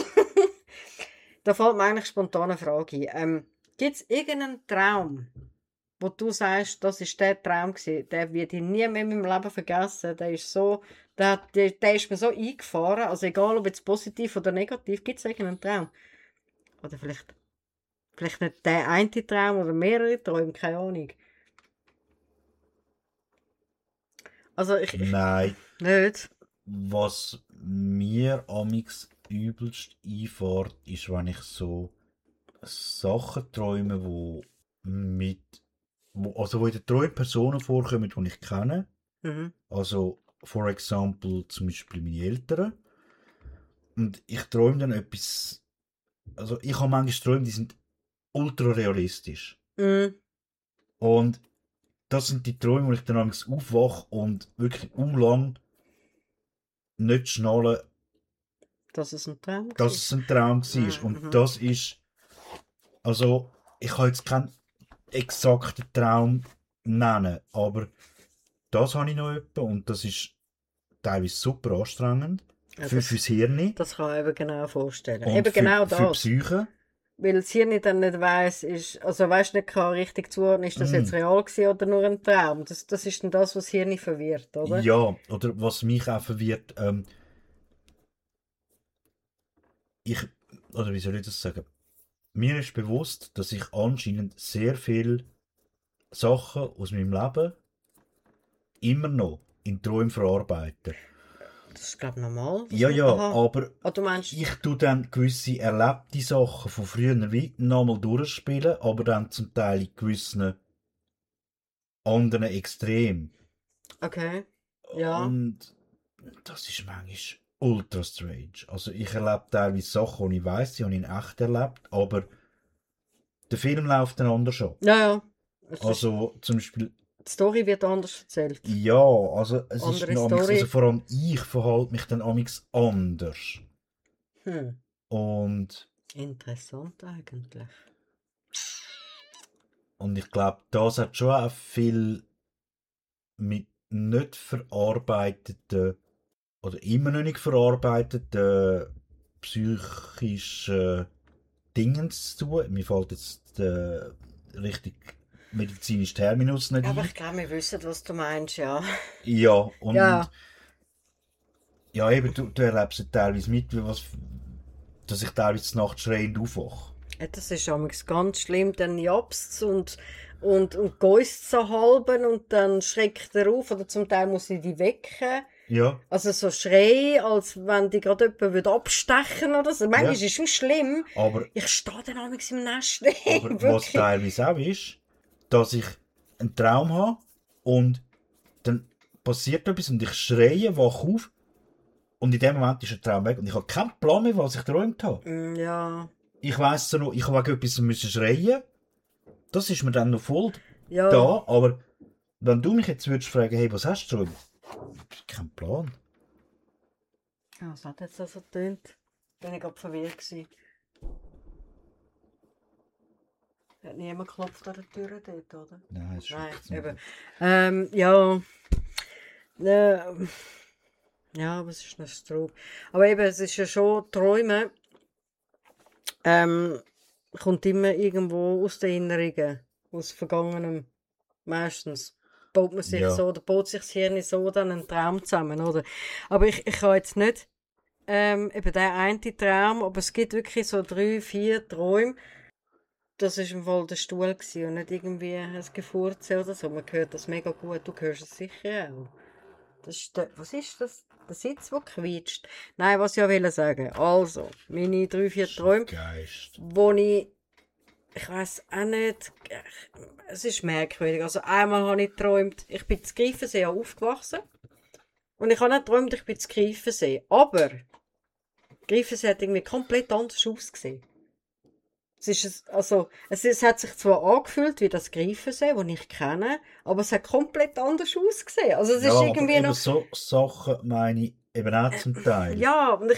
Da fällt mir eigentlich spontan eine Frage ein. Gibt es irgendeinen Traum, wo du sagst, das ist der Traum gewesen, der wird ich nie mehr in meinem Leben vergessen, der ist so, der ist mir so eingefahren, also egal ob jetzt positiv oder negativ, gibt es irgendeinen Traum? Oder vielleicht nicht der eine Traum oder mehrere Träume, keine Ahnung. Also ich Nein, nicht. was mir amix übelst einfährt, ist, wenn ich so Sachen träume, wo in den Träumen Personen vorkommen, die ich kenne. Mhm. Also, for example, zum Beispiel meine Eltern. Und ich träume dann etwas. Also, ich habe manchmal Träume, die sind ultra realistisch. Mhm. Und das sind die Träume, wo ich dann manchmal aufwache und wirklich lang nicht schnallen, Das ist ein Traum dass gewesen. es ein Traum war. Und Mhm. das ist. Also, ich kann jetzt keinen exakten Traum nennen, aber das habe ich noch etwa und das ist teilweise super anstrengend Ja, fürs Hirn das kann ich eben genau vorstellen. und Eben genau für die das. Psyche. Weil das Hirn dann nicht weiss, nicht kann richtig zuordnen, ist das jetzt real gewesen oder nur ein Traum. Das ist dann das, was das Hirn verwirrt, oder? Ja, oder was mich auch verwirrt, oder wie soll ich das sagen? Mir ist bewusst, dass ich anscheinend sehr viele Sachen aus meinem Leben immer noch in Träumen verarbeite. Das ist, glaube ich, normal. Ja, Aha. aber Du meinst, ich tue dann gewisse erlebte Sachen von früher wie nochmal durchspielen, aber dann zum Teil in gewissen anderen Extremen. okay. Ja. Und das ist manchmal ultra strange. Also ich erlebe teilweise Sachen, die ich weiss, die habe ich in echt erlebt, aber der Film läuft dann anders an. Ja, ja. Also zum Beispiel, Die Story wird anders erzählt. ja, also es ist Andere dann amigs, Story. also vor allem ich verhalte mich dann amigs anders. Und Interessant eigentlich. ich glaube, das hat schon auch viel mit nicht verarbeiteten oder immer noch nicht verarbeiteten psychischen Dingen zu tun. Mir fällt jetzt der richtig medizinische Terminus nicht Aber ein. ich glaube, wir wissen, was du meinst, ja. Ja, und Ja. ja, eben, du erlebst ja teilweise mit, dass ich teilweise nachts schreiend aufwache. Ja, das ist amigs ganz schlimm. Dann japst und geäust so halben und dann schreckt er auf oder zum Teil muss ich die wecken. Ja, Also so schreien, als wenn die gerade jemand abstechen oder so. Manchmal ja. ist es schon schlimm. Aber, Ich stehe dann manchmal im Nest. aber was Wirklich. teilweise auch ist, dass ich einen Traum habe und dann passiert etwas und ich schreie, wach auf und in dem Moment ist der Traum weg und ich habe keinen Plan mehr, was ich geträumt habe. Ja. Ich weiss so noch, ich habe wegen etwas müssen schreien. Das ist mir dann noch voll Ja. da, aber wenn du mich jetzt würdest fragen, hey, was hast du geträumt? Kein Plan. Ja, was hat jetzt das so getönt? Bin ich gerade verwirrt gewesen. Hat niemand geklopft an der Tür dort, oder? Nein, ist Nein, wirklich eben. nicht. Ja. Äh, ja, aber es ist ein Stroh. Aber eben, es ist ja schon, Träumen kommt immer irgendwo aus den Erinnerungen, aus Vergangenem. Meistens baut man sich Ja, so, oder baut sich das Hirn so dann einen Traum zusammen, oder? Aber ich kann jetzt nicht, eben der eine Traum, aber es gibt wirklich so 3, 4 Träume. Das war im Fall der Stuhl gewesen und nicht irgendwie ein Gefurze oder so. Man hört das mega gut, du hörst es sicher auch. Das ist der, was ist das? Der Sitz, der quietscht. Nein, was ich ja will sagen. Also, meine 3, 4 Träume, Geist. wo ich weiss auch nicht, es ist merkwürdig. Also einmal habe ich geträumt, ich bin zu Greifensee aufgewachsen und ich habe nicht geträumt, ich bin zu Greifensee. Aber Greifensee hat irgendwie komplett anders ausgesehen. Es hat sich zwar angefühlt wie das Greifensee, das ich kenne, aber es hat komplett anders ausgesehen. Also es Ja, ist aber irgendwie eben noch, so Sachen meine ich eben auch zum Teil. ja, und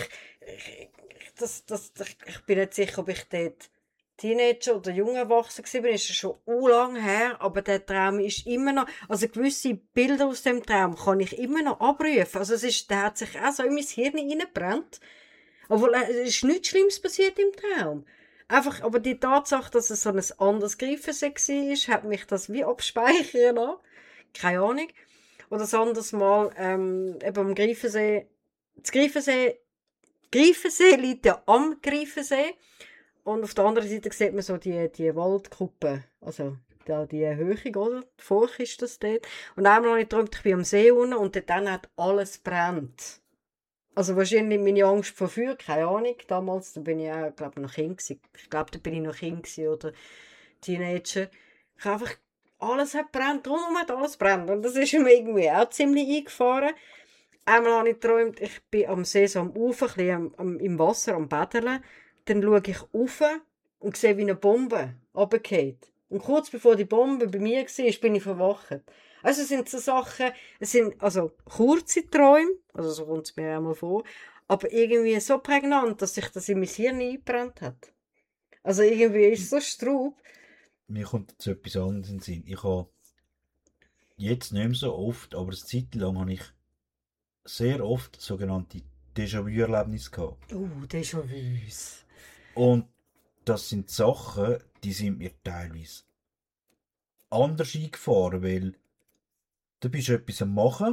ich bin nicht sicher, ob ich dort Teenager oder jung erwachsen war, ist schon lang her, aber der Traum ist immer noch, also gewisse Bilder aus dem Traum kann ich immer noch abrufen. Also der hat sich auch so in mein Hirn reingebrannt. Obwohl, es ist nichts Schlimmes passiert im Traum. Einfach, aber die Tatsache, dass es so ein anderes Greifensee war, hat mich das wie abspeichern lassen. Keine Ahnung. Oder ein anderes Mal, eben am Greifensee. Das Greifensee liegt ja am Greifensee. Und auf der anderen Seite sieht man so die Waldkuppe. Also, da die Erhöhung, oder? Die Furche ist das dort. Und einmal habe ich geträumt, ich bin am See unten und dort hat alles brennt. Also wahrscheinlich meine Angst vor Feuer, keine Ahnung. Damals, da bin ich auch, glaube noch Kind gewesen. Ich glaube, da bin ich noch Kind gewesen, oder Teenager. Ich habe einfach, alles hat brennt, rundum hat alles brennt. Und das ist mir irgendwie auch ziemlich eingefahren. Einmal habe ich geträumt, ich bin am See so am Ufer, ein bisschen im Wasser, am Baden. Dann schaue ich rauf und sehe, wie eine Bombe runterfällt. Und kurz bevor die Bombe bei mir war, bin ich verwacht. Also es sind so Sachen, es sind also kurze Träume, also so kommt es mir einmal vor, aber irgendwie so prägnant, dass sich das in mein Hirn eingebrannt hat. Also irgendwie ist es so Straub. Mir kommt jetzt etwas anderes in den Sinn. Ich habe jetzt nicht mehr so oft, aber eine Zeit lang habe ich sehr oft sogenannte Déjà-vu-Erlebnisse gehabt. Déjà-vus. Und das sind Sachen, die sind mir teilweise anders eingefahren, weil du bist etwas am machen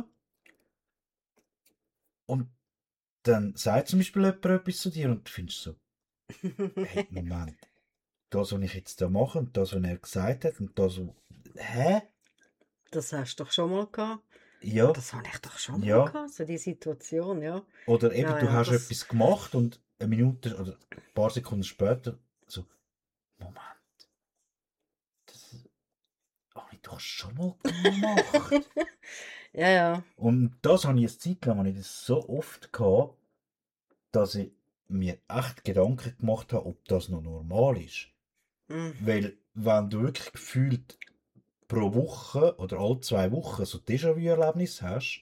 und dann sagt zum Beispiel jemand etwas zu dir und du findest so, hey, Moment, das, was ich jetzt da mache und das, was er gesagt hat und das, was... Hä? Das hast du doch schon mal gehabt. Ja, Das habe ich doch schon mal ja. gehabt, so die Situation, ja. Oder eben, Ja, du ja, hast das... etwas gemacht und eine Minute oder ein paar Sekunden später so, Moment, das habe ich doch schon mal gemacht. Ja, ja. Und das habe ich eine Zeit lang habe ich das so oft gehabt, dass ich mir echt Gedanken gemacht habe, ob das noch normal ist. Mm. Weil, wenn du wirklich gefühlt pro Woche oder alle 2 Wochen so Déjà-vu-Erlebnis hast,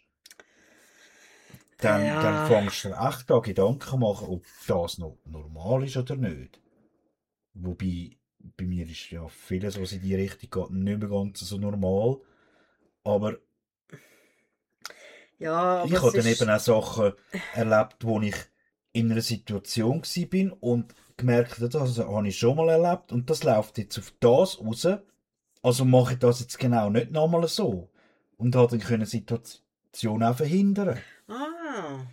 dann Ja, fängst du dir echt an Gedanken zu machen, ob das noch normal ist oder nicht. Wobei, bei mir ist ja vieles, was in die Richtung geht, nicht mehr ganz so normal. Aber ja, aber ich es habe dann eben ist... auch Sachen erlebt, wo ich in einer Situation bin und gemerkt habe, das habe ich schon mal erlebt und das läuft jetzt auf das raus. Also mache ich das jetzt genau nicht nochmal so. Und habe dann können Situation auch verhindern. Ah,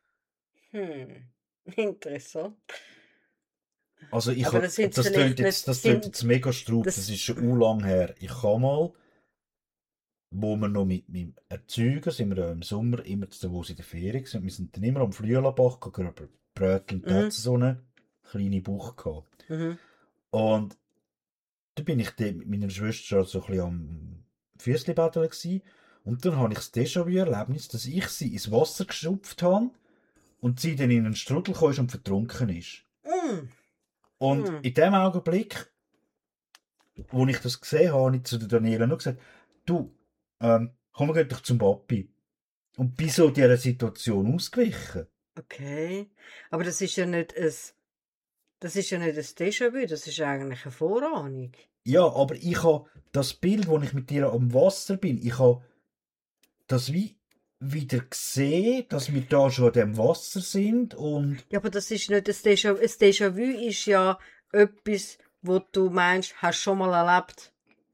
interessant. Also Aber das sind das vielleicht tönt nicht... jetzt mega straub, das Das... ist schon lang her. Ich habe mal wo wir noch mit meinem Erzeuger, sind wir ja im Sommer immer zu Davos in der Ferien gewesen. Und wir sind dann immer am Flüelabach gegangen, bröteln. Da hat es so eine kleine Bucht gehabt. Mhm. Und da bin ich dann mit meiner Schwester so ein bisschen am Füssli-Badeln gsi. Und dann habe ich das Déjà-vu-Erlebnis, dass ich sie ins Wasser geschupft habe und sie dann in einen Strudel kam und vertrunken ist. Mm. Und in dem Augenblick, wo ich das gesehen habe, habe ich zu der Daniela noch gesagt, du, komm, wir gehen doch zum Papi. Und bin so dieser Situation ausgewichen. Okay. Aber das ist ja nicht ein Déjà-vu, das ist eigentlich eine Vorahnung. Ja, aber ich habe das Bild, wo ich mit dir am Wasser bin, ich habe das wie wieder gesehen, dass wir da schon an dem Wasser sind und Ja, aber das ist nicht ein Déjà-vu. Ein Déjà-vu ist ja etwas, wo du meinst, hast schon mal erlebt.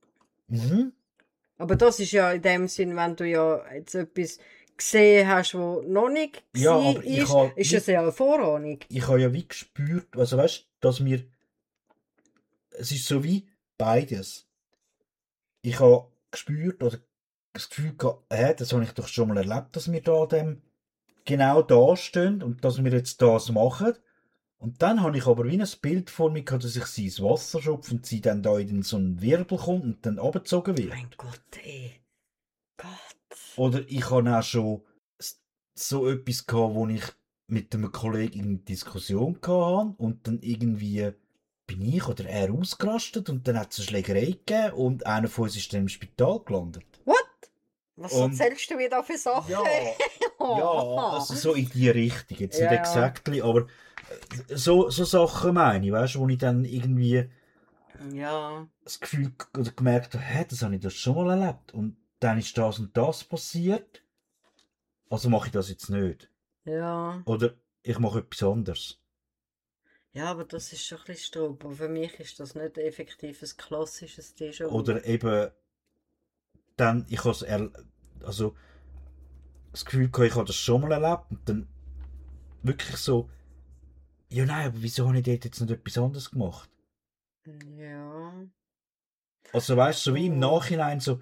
Aber das ist ja in dem Sinn, wenn du ja jetzt etwas gesehen hast, wo noch nicht ja, war, aber ich habe ist es ja eine Vorahnung. ich habe ja wie gespürt, also weißt, dass wir, es ist so wie beides. Ich habe gespürt oder das Gefühl gehabt, das habe ich doch schon mal erlebt, dass wir da an dem genau da stehen und dass wir jetzt das machen. Und dann habe ich aber wie ein Bild vor mir gehabt, dass ich sie ins Wasser schupfe und sie dann da in so einen Wirbel kommt und dann abgezogen wird. Mein Gott, ey. Gott. Oder ich habe auch schon so etwas gehabt, wo ich mit einem Kollegen eine Diskussion hatte und dann irgendwie bin ich oder er ausgerastet und dann hat es eine Schlägerei gegeben und einer von uns ist dann im Spital gelandet. What? Was Und- erzählst du mir da für Sachen? Ja, ja, also so in die Richtung, jetzt nicht Ja, ja. exactly, aber so Sachen meine ich, weißt du, wo ich dann irgendwie Ja. das Gefühl oder gemerkt habe, das habe ich das schon mal erlebt und dann ist das und das passiert, also mache ich das jetzt nicht. Ja. Oder ich mache etwas anderes. Ja, aber das ist schon ein bisschen Straub. Aber für mich ist das nicht effektiv ein klassisches Déjà-vu. Oder eben dann, ich habe also das Gefühl gehabt, ich habe das schon mal erlebt und dann wirklich so, ja nein, aber wieso habe ich dort jetzt nicht etwas anderes gemacht? Ja. Also weißt du, so wie im Oh. Nachhinein so,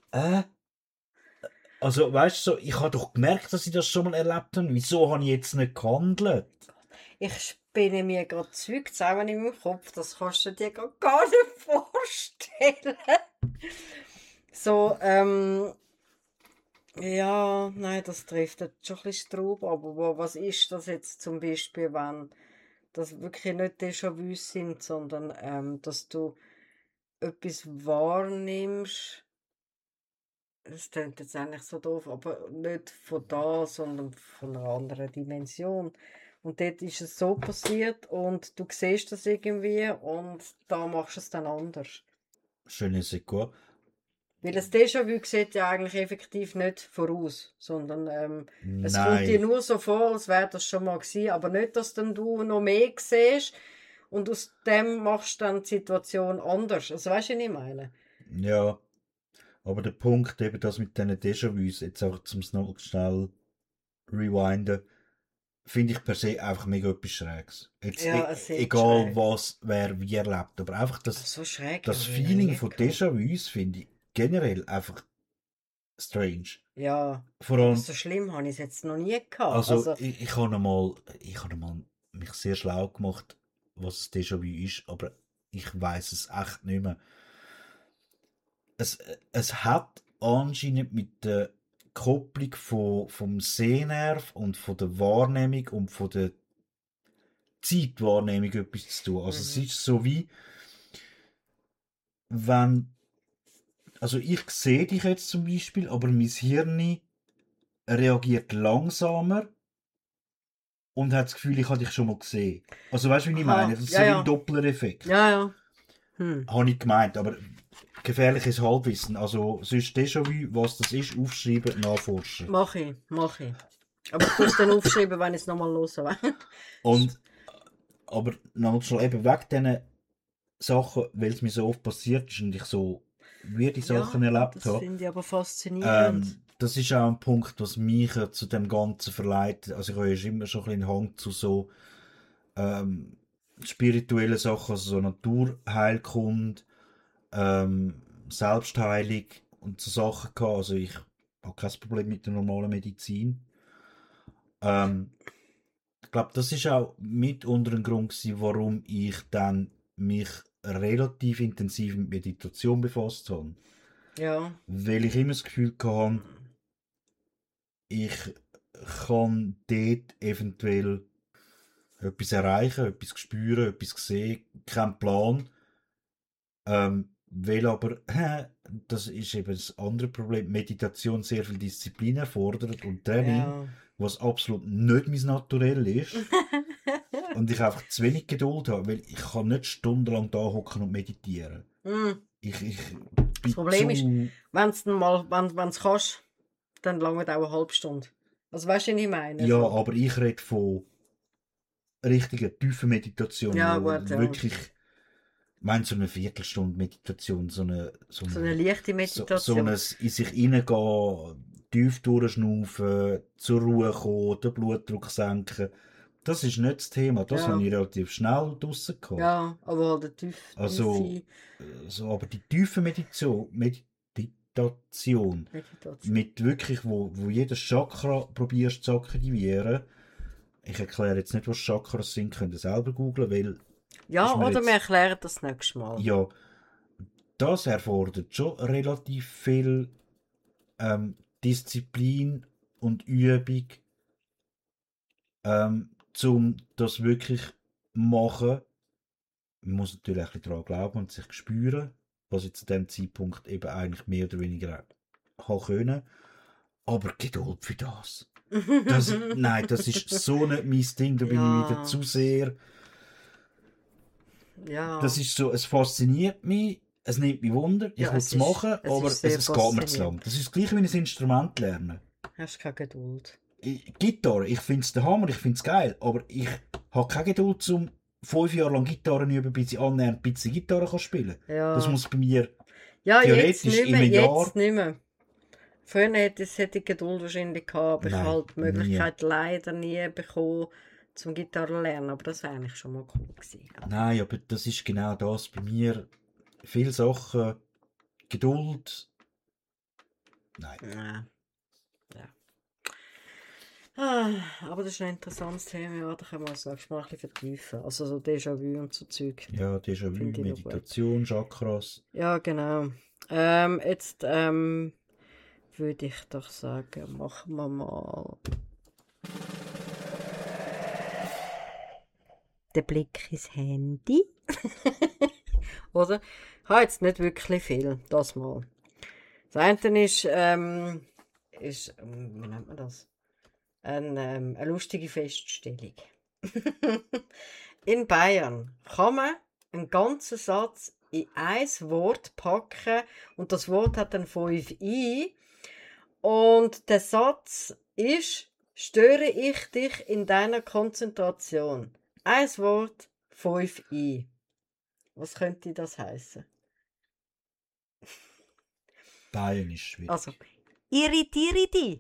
also weißt du, so, ich habe doch gemerkt, dass ich das schon mal erlebt habe, wieso habe ich jetzt nicht gehandelt? Ich spinne mir gerade Zeug zusammen in meinem Kopf, das kannst du dir grad gar nicht vorstellen. So, ja, nein, das trifft jetzt schon ein bisschen Straub, aber was ist das jetzt zum Beispiel, wenn das wirklich nicht Déjà-vus sind, sondern dass du etwas wahrnimmst, das klingt jetzt eigentlich so doof, aber nicht von da, sondern von einer anderen Dimension. Und dort ist es so passiert und du siehst das irgendwie und da machst du es dann anders. Schön ist es gut. Weil das Déjà-vu sieht ja eigentlich effektiv nicht voraus, sondern es kommt dir Nein, nur so vor, als wäre das schon mal gewesen, aber nicht, dass dann du noch mehr siehst und aus dem machst du dann die Situation anders. Also weißt du, was ich meine? ja, aber der Punkt eben, das mit diesen Déjà-vus, jetzt auch zum noch schnell rewinden, finde ich per se einfach mega etwas Schräges. Jetzt, Ja, es sind egal schräg. was, wer wie erlebt, aber einfach So schräg das habe ich noch Feeling nie von gehabt. Déjà-vus finde ich generell einfach strange. Ja, Vor aber allem, so schlimm habe ich es jetzt noch nie gehabt. also Also, ich habe mal mich sehr schlau gemacht, was das Déjà-vu ist, aber ich weiß es echt nicht mehr. Es hat anscheinend mit der Kopplung vom Sehnerv und von der Wahrnehmung und von der Zeitwahrnehmung etwas zu tun. Also es ist so wie, wenn, also ich sehe dich jetzt zum Beispiel, aber mein Hirn reagiert langsamer und hat das Gefühl, ich habe dich schon mal gesehen. Also weißt du, wie ich aha, meine? Das ist ja, so wie ja. ein Doppler-Effekt. Ja, ja. Hm. Habe ich gemeint, aber gefährliches Halbwissen. Also sonst Déjà-vu, was das ist, aufschreiben, nachforschen. Mach ich, mach ich. Aber ich muss es dann aufschreiben, wenn ich es nochmal höre. Und, aber noch schnell eben weg diesen Sachen, weil es mir so oft passiert ist und ich so weirde Sachen erlebt das habe. finde ich aber faszinierend. Das ist auch ein Punkt, was mich zu dem Ganzen verleitet. Also ich habe ja immer schon ein bisschen Hang zu so spirituellen Sachen, also so Naturheilkunde, Selbstheilung und so Sachen gehabt. Also ich habe kein Problem mit der normalen Medizin. Ich glaube, das ist auch mit unter ein Grund gewesen, warum ich dann mich relativ intensiv mit Meditation befasst habe. Ja. Weil ich immer das Gefühl hatte, ich kann dort eventuell etwas erreichen, etwas spüren, etwas sehen, kein Plan. Weil aber, das ist eben das andere Problem, Meditation sehr viel Disziplin erfordert und Training, Ja. was absolut nicht mein Naturell ist. Und ich einfach zu wenig Geduld habe, weil ich kann nicht stundenlang da hocken und meditieren. Ich bin Das Problem ist, zu... wenn es kannst, dann lange auch eine halbe Stunde. Also weißt du, was ich meine? Ja, So. aber ich rede von richtiger tiefen Meditation, Ja, wo gut, ja. wirklich, ich meine, so eine Viertelstunde Meditation, so eine So eine leichte so Meditation. ein in sich hineingehen, tief durchschnaufen, zur Ruhe kommen, den Blutdruck senken. Das ist nicht das Thema. Das Ja. habe ich relativ schnell draussen gehabt. Ja, aber halt eine Also, aber die tiefe Meditation mit wirklich, wo jedes Chakra probierst zu aktivieren. Ich erkläre jetzt nicht, was Chakras sind, könnt ihr selber googlen, weil... Ja, ist mir oder jetzt- wir erklären das nächste Mal. Ja, das erfordert schon relativ viel Disziplin und Übung, um das wirklich machen. Man muss natürlich ein bisschen daran glauben und sich spüren, was ich zu dem Zeitpunkt eben eigentlich mehr oder weniger haben können. Aber Geduld für das. Nein, das ist so nicht mein Ding, da bin ich wieder zu sehr. Ja. Das ist so, es fasziniert mich, es nimmt mich Wunder, ich Ja, will es es ist- machen, es aber ist sehr es geht mir zu faszinierend. lang. Das ist das gleiche wie ein Instrument lernen. Hast keine Geduld. Gitarre, ich finde es der Hammer, ich finde es geil, aber ich habe keine Geduld, um 5 Jahre lang Gitarre üben, bis ich annähernd ein bisschen Gitarre kann spielen. Ja. Das muss bei mir Ja, jetzt theoretisch nicht in mehr. einem Jahr... Jetzt nicht mehr. Früher hätte ich Geduld wahrscheinlich gehabt, aber ich Nein, habe halt die Möglichkeit leider nie bekommen, zum Gitarre lernen. Aber das wäre eigentlich schon mal cool gewesen. Nein, aber das ist genau das. Bei mir viele Sachen, Geduld. Nein. Ja. Ah, aber das ist ein interessantes Thema, ja, da können wir das nächste Mal ein bisschen vertiefen. Also so Déjà-vu und so Zeug. Ja, Déjà-vu, Finde ich noch Meditation, Chakras. Ja, genau. Jetzt würde ich doch sagen, machen wir mal den Blick ins Handy. Oder? Ich habe jetzt nicht wirklich viel, das mal. Das eine ist, wie nennt man das? Eine lustige Feststellung. In Bayern kann man einen ganzen Satz in ein Wort packen und das Wort hat dann 5 I. Und der Satz ist: Störe ich dich in deiner Konzentration? Ein Wort, 5 I. Was könnte das heißen? Bayern ist schwierig. Also, irritiere dich.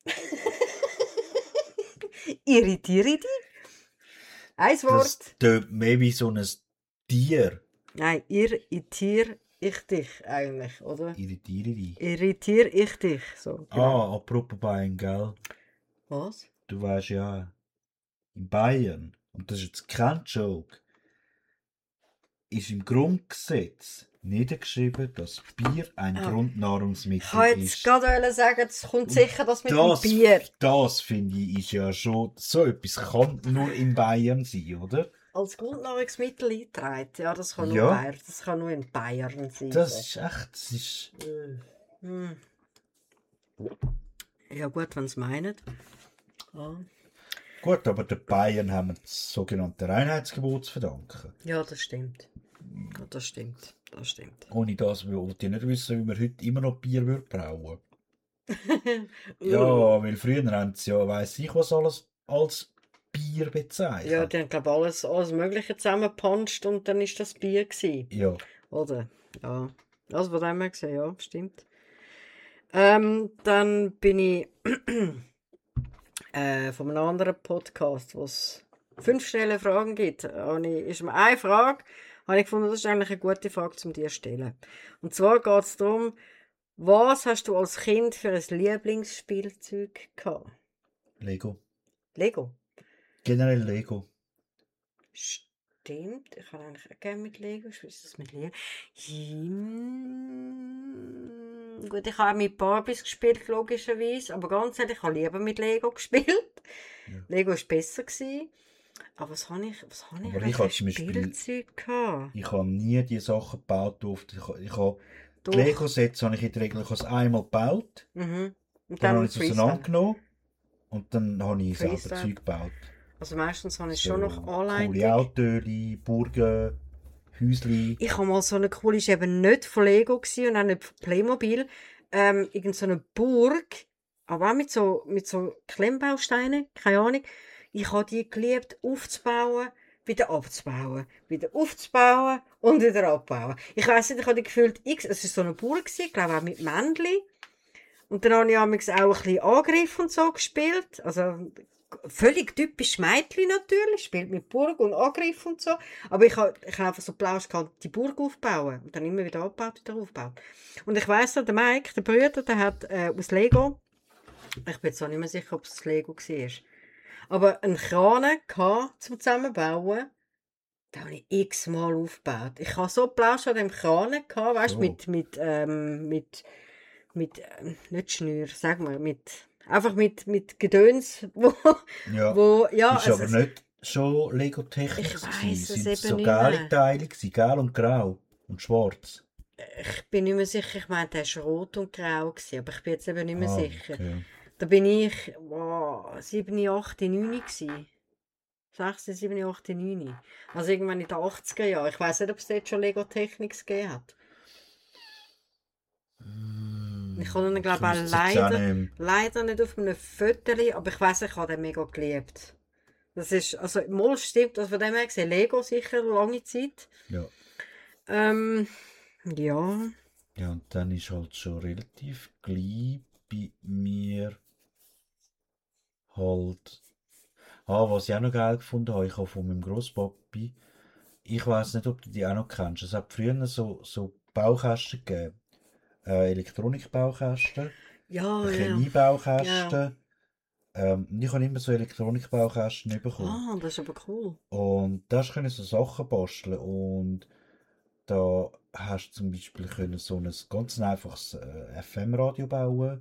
Irritiere dich? Ein Wort. Das tönt mehr wie so ein Tier. Nein, irritiere ich dich eigentlich, oder? Irritiere dich. Irritiere ich dich. So, genau. Apropos Bayern, gell? Was? Du weißt ja, in Bayern, und das ist jetzt kein Joke, ist im Grundgesetz niedergeschrieben, dass Bier ein Grundnahrungsmittel Ich wollte jetzt ist. gerade sagen, es kommt sicher das mit dem Das, Bier. das finde ich ist ja schon, so etwas kann nur in Bayern sein, oder? Als Grundnahrungsmittel eingetragen. Ja, das kann, Ja. Nur Bayern, das kann nur in Bayern sein. Das ist echt, das ist... Ja gut, wenn sie meinen. Ja. Gut, aber den Bayern haben wir das sogenannte Reinheitsgebot zu verdanken. Ja, das stimmt. Ja, das stimmt. Das stimmt. Ohne das wollte ich nicht wissen, wie wir heute immer noch Bier brauen würden. Ja, weil früher haben sie ja, weiss ich was alles als Bier bezeichnet. Ja, die haben, glaube ich, alles Mögliche zusammengepanscht und dann war das Bier gewesen. Ja. Oder? Ja. Also von dem her gesehen, ja, stimmt. Dann bin ich von einem anderen Podcast, wo es 5 schnelle Fragen gibt. Ist mir eine Frage, habe ich gefunden, das ist eigentlich eine gute Frage, um dir zu stellen. Und zwar geht es darum, Was hast du als Kind für ein Lieblingsspielzeug gehabt? Lego. Lego? Generell Lego. Stimmt, ich habe eigentlich auch gerne mit Lego. Ich weiß das mit Lego. Gut, ich habe auch mit Barbies gespielt, logischerweise. Aber ganz ehrlich, ich habe lieber mit Lego gespielt. Ja. Lego war besser gewesen. Aber was habe ich Aber eigentlich ich für habe zum Beispiel, Spielzeug gehabt? ich habe nie die Sachen gebaut durfte. Ich habe die Doch. Lego-Sets habe ich in der Regel ich habe es einmal gebaut, Mhm. Und dann habe dann ich es Freestyle. auseinandergenommen und dann habe ich selber Freestyle. Zeug gebaut. Also meistens habe ich So schon noch coole Anleitung. Autos, Burgen, Häusli. Ich habe mal so eine coole, ist eben nicht von Lego gewesen und auch nicht von Playmobil. Irgend so eine Burg, aber auch mit so Klemmbausteinen, keine Ahnung. Ich habe die geliebt, aufzubauen, wieder abzubauen, wieder aufzubauen und wieder abbauen. Ich weiss nicht, ich habe die gefühlt, es war so eine Burg gewesen, ich glaube auch mit Männchen. Und dann habe ich amigs auch ein bisschen Angriff und so gespielt. Also, völlig typisch Mädchen natürlich, spielt mit Burg und Angriff und so. Aber ich habe einfach so Plausch gehabt, die Burg aufbauen. Und dann immer wieder abgebaut, wieder aufgebaut. Und ich weiss noch, der Mike, der Bruder, der hat aus Lego, ich bin jetzt auch nicht mehr sicher, ob es das Lego war, aber einen Kran gehabt, zum Zusammenbauen. Den habe ich x-mal aufgebaut. Ich habe so Plausch an dem Kran gehabt, weißt du, nicht Schnür, sag mal, einfach mit Gedöns, Ja, ja, ist also aber nicht schon Lego-Technik ich weiss gewesen. es Sind eben so nicht gelbe mehr. Teile gewesen, gelb und grau und schwarz. Ich bin nicht mehr sicher, ich meine, der war rot und grau gewesen, aber ich bin jetzt eben nicht mehr sicher. Okay. Da bin ich, 7, 8, 9 gewesen. 6, 7, 8, 9. Also irgendwann in den 80er Jahren. Ich weiss nicht, ob es dort schon Lego-Technik gegeben hat. Ich habe ihn, glaube ich, auch leider nicht auf einem Foto, aber ich weiss, ich habe den mega geliebt. Das ist, also, mal stimmt, also von dem her gesehen, Lego sicher lange Zeit. Ja. Ja. Ja, und dann ist halt schon relativ gleich bei mir halt. Was ich auch noch geil gefunden habe, ich habe von meinem Grosspapi, ich weiß nicht, ob du die auch noch kennst. Es hat früher so Baukästen gegeben. Elektronikbaukästen, Ja, ja. Chemiebaukästen. Und ich habe immer so Elektronikbaukästen bekommen. Ah, das ist aber cool. Und da konnte so Sachen basteln. Und da hast du zum Beispiel können so ein ganz einfaches FM-Radio bauen.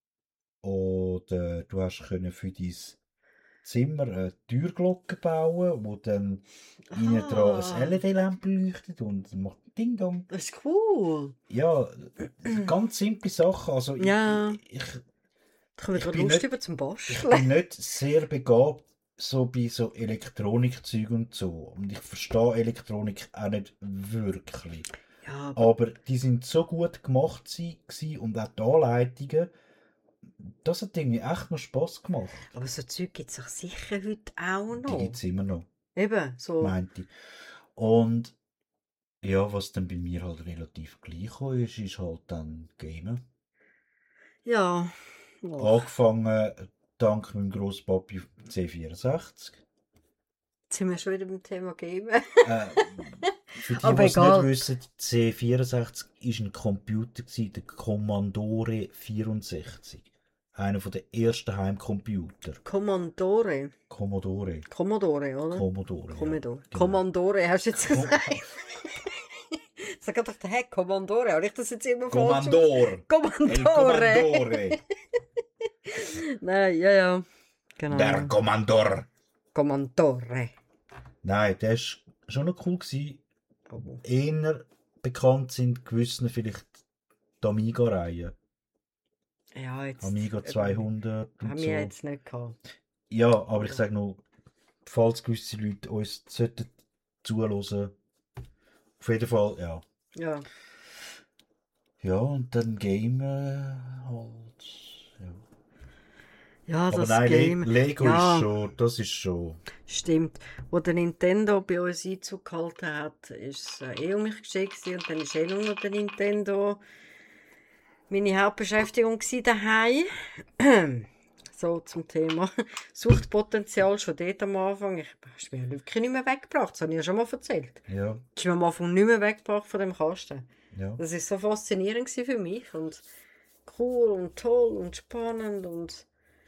Oder du hast können für dein Zimmer eine Türglocke bauen, wo dann innen dran ein LED-Lämpchen leuchtet und macht Ding Dong. Das ist cool. Ja, ganz simple Sachen. Also Ja. ich Da kommen wir Lust über zum Basteln. Ich bin nicht sehr begabt so bei so Elektronikzeug und so. Und ich verstehe Elektronik auch nicht wirklich. Ja, aber die sind so gut gemacht gewesen und auch die Anleitungen, das hat irgendwie echt noch Spass gemacht. aber so Zeug gibt es doch sicher heute auch noch. Die gibt es immer noch. Eben, so. Meinte ich. Und ja, was dann bei mir halt relativ gleich ist halt dann Gamen. Ja. Angefangen dank meinem Grosspapi C64. Jetzt sind wir schon wieder beim Thema Gamen. Für die, Aber die es egal. nicht wissen, C64 war ein Computer, der Commodore 64. Einer der ersten Heimcomputer. Commodore, Commodore. oder? Commodore. Commodore. Ja, genau. Commodore, hast du jetzt gesagt? Sag doch, hä, Commodore, habe ich das jetzt immer falsch? El Commodore. Commodore. Nein, ja. Genau. Der Commodore. Commodore. Nein, der war schon noch cool gewesen. Eher bekannt sind gewissen vielleicht die Amiga-Reihe. Ja, jetzt. Amiga 200 und haben so. wir jetzt nicht gehabt. Ja, aber ich sage nur, falls gewisse Leute uns sollten zuhören, auf jeden Fall, ja. Ja. Ja, und dann Game halt, ja. Ja, Aber das nein, Game. Lego Ja. ist schon, das ist schon. Stimmt. Wo der Nintendo bei uns Einzug gehalten hat, ist es um mich geschickt und dann ist nur noch der Nintendo meine Hauptbeschäftigung daheim. So zum Thema Suchtpotenzial schon dort am Anfang. Ich habe mir wirklich nicht mehr weggebracht. Das habe ich ja schon mal erzählt. Ja. Ich habe am Anfang nicht mehr weggebracht von dem Kasten. Ja. Das war so faszinierend gewesen für mich und cool und toll und spannend und...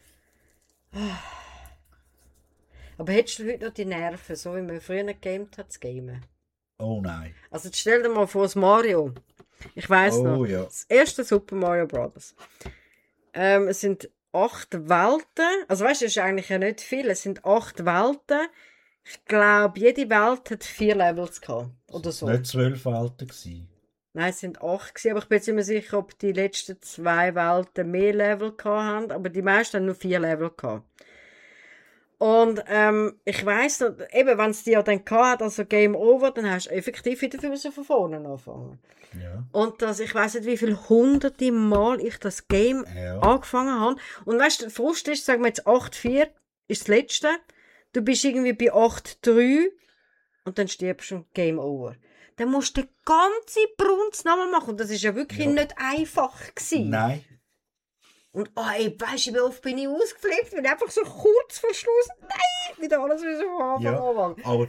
Aber hättest du heute noch die Nerven, so wie man früher gegamet hat, zu gamen? Oh nein. Also jetzt stell dir mal vor, das Mario. Ich weiss noch, Oh ja. das erste Super Mario Bros. Es sind 8 Welten. Also weißt du, das ist eigentlich ja nicht viel. Es sind 8 Welten. Ich glaube, jede Welt hat 4 Levels gehabt. Oder so. Nicht 12 Welten gewesen. Nein, es sind 8 gewesen, aber ich bin jetzt nicht mehr sicher, ob die letzten 2 Welten mehr Level gehabt haben. Aber die meisten haben nur 4 Level gehabt. Und ich weiss noch, eben, wenn es die ja dann gehabt hat, also Game Over, dann hast du effektiv wieder von vorne anfangen. Ja. Und ich weiss nicht, wie viele hunderte Mal ich das Game angefangen habe. Und weißt du, der Frust ist, sagen wir jetzt 8-4 ist das letzte. Du bist irgendwie bei 8-3 und dann stirbst du und Game Over. Dann musst du den ganzen Brunz nochmal machen. Und das ist ja wirklich nicht einfach gewesen. Nein. Und weißt du, wie oft bin ich ausgeflippt? Bin einfach so kurz vor Schluss. Nein! Wieder alles wieder von Anfang an. Aber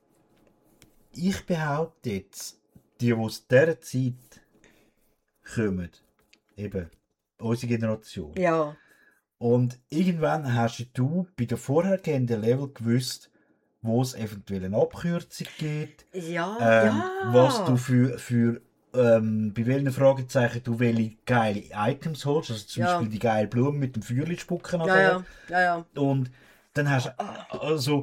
ich behaupte jetzt, die aus dieser Zeit kommen, eben unsere Generation. Ja. Und irgendwann hast du bei den vorhergehenden Level gewusst, wo es eventuell eine Abkürzung gibt. Ja. Was du für bei welchen Fragezeichen du welche geile Items holst. Also zum Beispiel die geile Blume mit dem Feuerli spucken. Ja. Und dann hast du, also,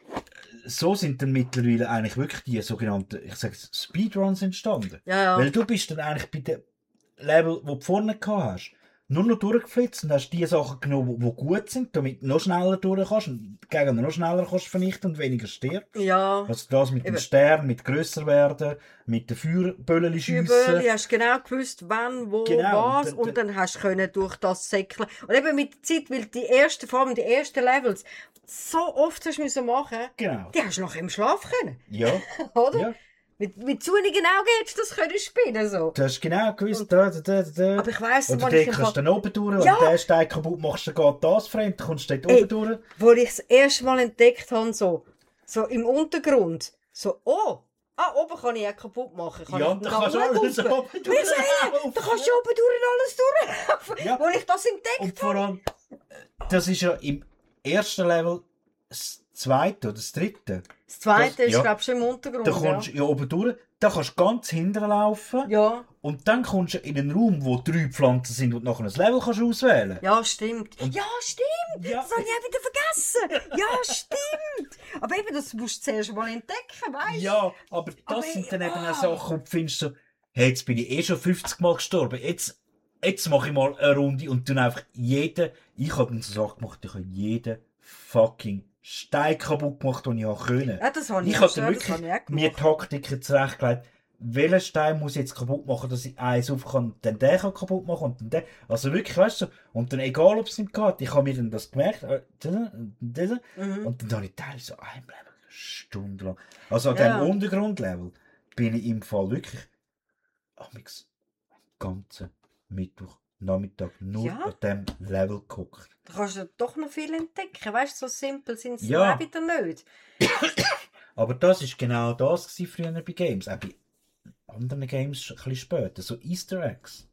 so sind dann mittlerweile eigentlich wirklich die sogenannten, ich sage Speedruns entstanden. Ja. Weil du bist dann eigentlich bei den Level, die du vorne gehabt hast, nur noch durchgeflitzt und hast die Sachen genommen, die gut sind, damit du noch schneller durch kannst und die Gegner noch schneller kannst vernichten und weniger stirbst. Ja. Also das mit dem Stern, mit grösser werden, mit den Feuerböllen schiessen. Du hast genau gewusst, wann, wo, was und dann hast du können durch das säckeln. Und eben mit der Zeit, weil vor allem die ersten Levels so oft hast du müssen machen, Genau. die hast du noch im Schlaf können. Ja. Oder? Ja. Mit zunigen Augen hättest du das können spielen so. Du hast genau gewusst, da. Aber ich weiss, oder wo den ich kannst du dann oben durch, Ja. wenn du den Stein kaputt machst, dann geht das fremd, dann kommst du dort oben durch. Wo ich das erste Mal entdeckt habe, so im Untergrund, so, oben kann ich auch kaputt machen. Ja, da kannst du alles oben durch. Da kannst du oben durch alles durchlaufen. Ja. Wo ich das entdeckt Und vor allem, das ist ja im ersten Level das zweite oder das dritte. Das zweite Das- ist, ja. glaube ich, schon im Untergrund. Da kommst du ja oben durch, da kannst du ganz hinten laufen. Ja. Und dann kommst du in einen Raum, wo 3 Pflanzen sind und nachher ein Level kannst du auswählen. Ja, stimmt. Ja, stimmt. Ja. Das habe ich auch wieder vergessen. Ja, stimmt. Aber eben, das musst du zuerst mal entdecken, weißt du? Ja, aber das sind dann eben auch Sachen, wo du findest so, hey, jetzt bin ich schon 50 Mal gestorben, jetzt mache ich mal eine Runde und dann einfach ich habe dann so Sachen gemacht, ich habe jeden fucking Stein kaputt gemacht, den ich konnte. Ja, das habe ich Ich auch habe schon, dann das habe ich auch wirklich mir Taktiken zurechtgelegt, welchen Stein muss ich jetzt kaputt machen, dass ich eins auf kann, dann den kann kaputt machen und dann den. Also wirklich, weißt du, und dann egal, ob es nicht geht, ich habe mir dann das gemerkt, und dann habe ich teilweise so ein Level stundenlang. Also an Ja. diesem Untergrundlevel bin ich im Fall wirklich den ganzen Mittwochnachmittag nur Ja. an diesem Level geguckt. Da kannst du doch noch viel entdecken. Weißt du, so simpel sind sie Ja. auch wieder nicht. Aber das war genau das gewesen früher bei Games. Auch bei anderen Games ein bisschen später. So Easter Eggs.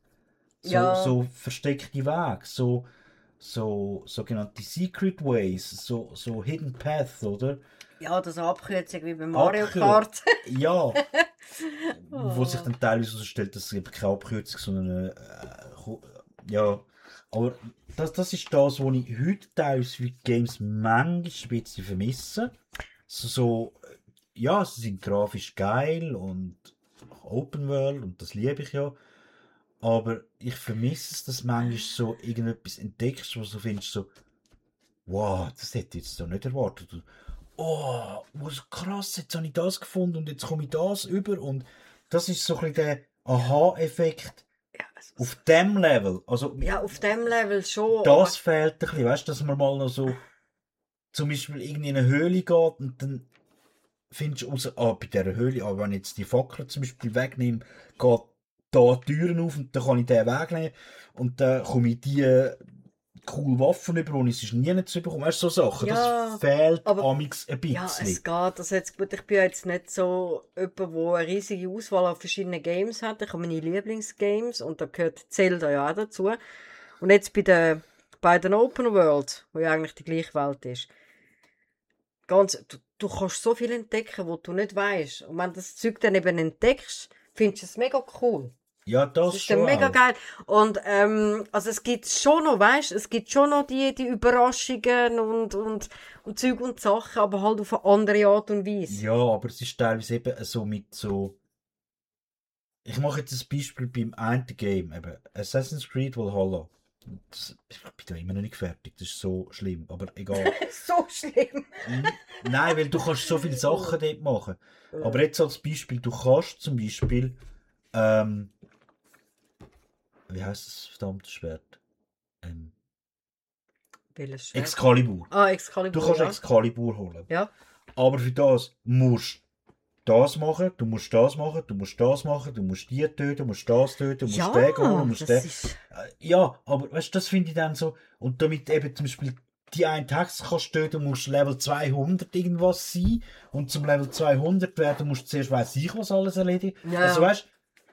So versteckte Wege. So sogenannte Secret Ways. So Hidden Paths, oder? Ja, das Abkürzung wie bei Mario Abkür- Kart. Ja. Wo sich dann teilweise herausstellt, dass es eben keine Abkürzung, sondern ja. Aber das ist das, was ich heute teilweise für Games manchmal ein bisschen vermisse. Ja, sie sind grafisch geil und Open World und das liebe ich ja. Aber ich vermisse es, dass du manchmal so irgendetwas entdeckst, wo du so findest, so, wow, das hätte ich jetzt so nicht erwartet. Und, oh, was krass, jetzt habe ich das gefunden und jetzt komme ich das über. Und das ist so ein bisschen der Aha-Effekt Ja, auf dem Level. Also, ja, auf dem Level schon. das fehlt ein bisschen, weißt du, dass man mal noch so zum Beispiel irgendwie in eine Höhle geht und dann findest du raus, bei dieser Höhle, wenn ich jetzt die Fackel zum Beispiel wegnehme, geht da Türen auf und dann kann ich den wegnehmen und dann komme ich coole Waffen bekommen, es ist nie zu bekommen. Weißt du, so Sachen, Ja, das fehlt aber- amix ein Ja, bisschen. es geht. Also jetzt, gut, ich bin ja jetzt nicht so jemand, der eine riesige Auswahl an verschiedenen Games hat. Ich habe meine Lieblingsgames und da gehört Zelda ja auch dazu. Und jetzt bei den Open World, wo ja eigentlich die gleiche Welt ist, du kannst so viel entdecken, was du nicht weißt. Und wenn du das Zeug dann eben entdeckst, findest du es mega cool. Ja, Das das ist dann schon mega auch. geil. Und also es gibt schon noch, weißt, es gibt schon noch die Überraschungen und Zeug und Sachen, aber halt auf eine andere Art und Weise. Ja, aber es ist teilweise eben so mit so... Ich mache jetzt ein Beispiel beim einen Game, eben Assassin's Creed Valhalla. Ich bin da immer noch nicht fertig, das ist so schlimm, aber egal. So schlimm. Nein, weil du kannst so viele Sachen dort machen. Aber jetzt als Beispiel, du kannst zum Beispiel, wie heisst das verdammte Schwert? Welches Schwert? Excalibur. Ah, Excalibur, Du kannst ja. Excalibur holen. Ja. Aber für das musst du das machen, du musst das machen, du musst das machen, du musst die töten, du musst das töten, du musst Ja, den holen, du musst das den. ist... Ja, aber weißt du, das finde ich dann so. Und damit eben zum Beispiel die einen Text kannst du töten, musst Level 200 irgendwas sein. Und zum Level 200 werden musst du zuerst weiss ich was alles erledigen. Ja. Also weißt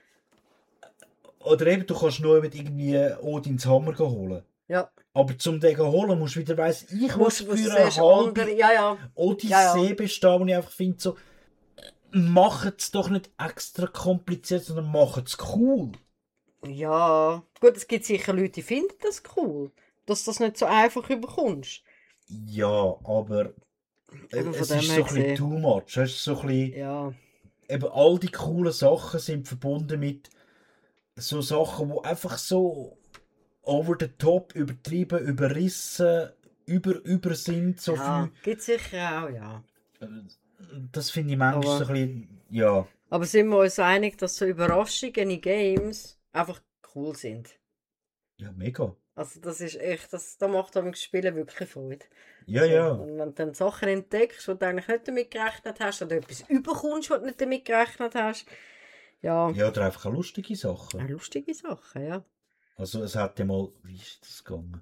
oder eben du kannst nur mit irgendwie Odins Hammer holen. Ja. Aber zum den holen musst du wieder weiss ich was Musst für eine zuerst halbe andere... Ja, ja. Odyssee Ja, ja. bestehen, wo ich einfach finde so, macht es doch nicht extra kompliziert, sondern macht es cool. Ja. Gut, es gibt sicher Leute, die finden das cool, dass du das nicht so einfach überkommst. Ja, aber Aber von es dem ist her so ein bisschen gesehen. too much. Es ist so ein bisschen, Ja. eben all die coolen Sachen sind verbunden mit so Sachen, die einfach so over the top, übertrieben, überrissen, über sind, so Ja, viel. gibt sicher auch, ja. Das finde ich manchmal Aber- so ein bisschen, ja. Aber sind wir uns einig, dass so Überraschungen in Games einfach cool sind? Ja, mega. Also das ist echt, da macht einem das Spielen wirklich Freude. Ja, So, ja. und wenn du dann Sachen entdeckst, wo du eigentlich nicht damit gerechnet hast, oder etwas überkommst, wo du nicht damit gerechnet hast, ja, Ja, oder einfach lustige Sachen. eine lustige Sache, ja. Also es hat ja mal, wie ist das gegangen?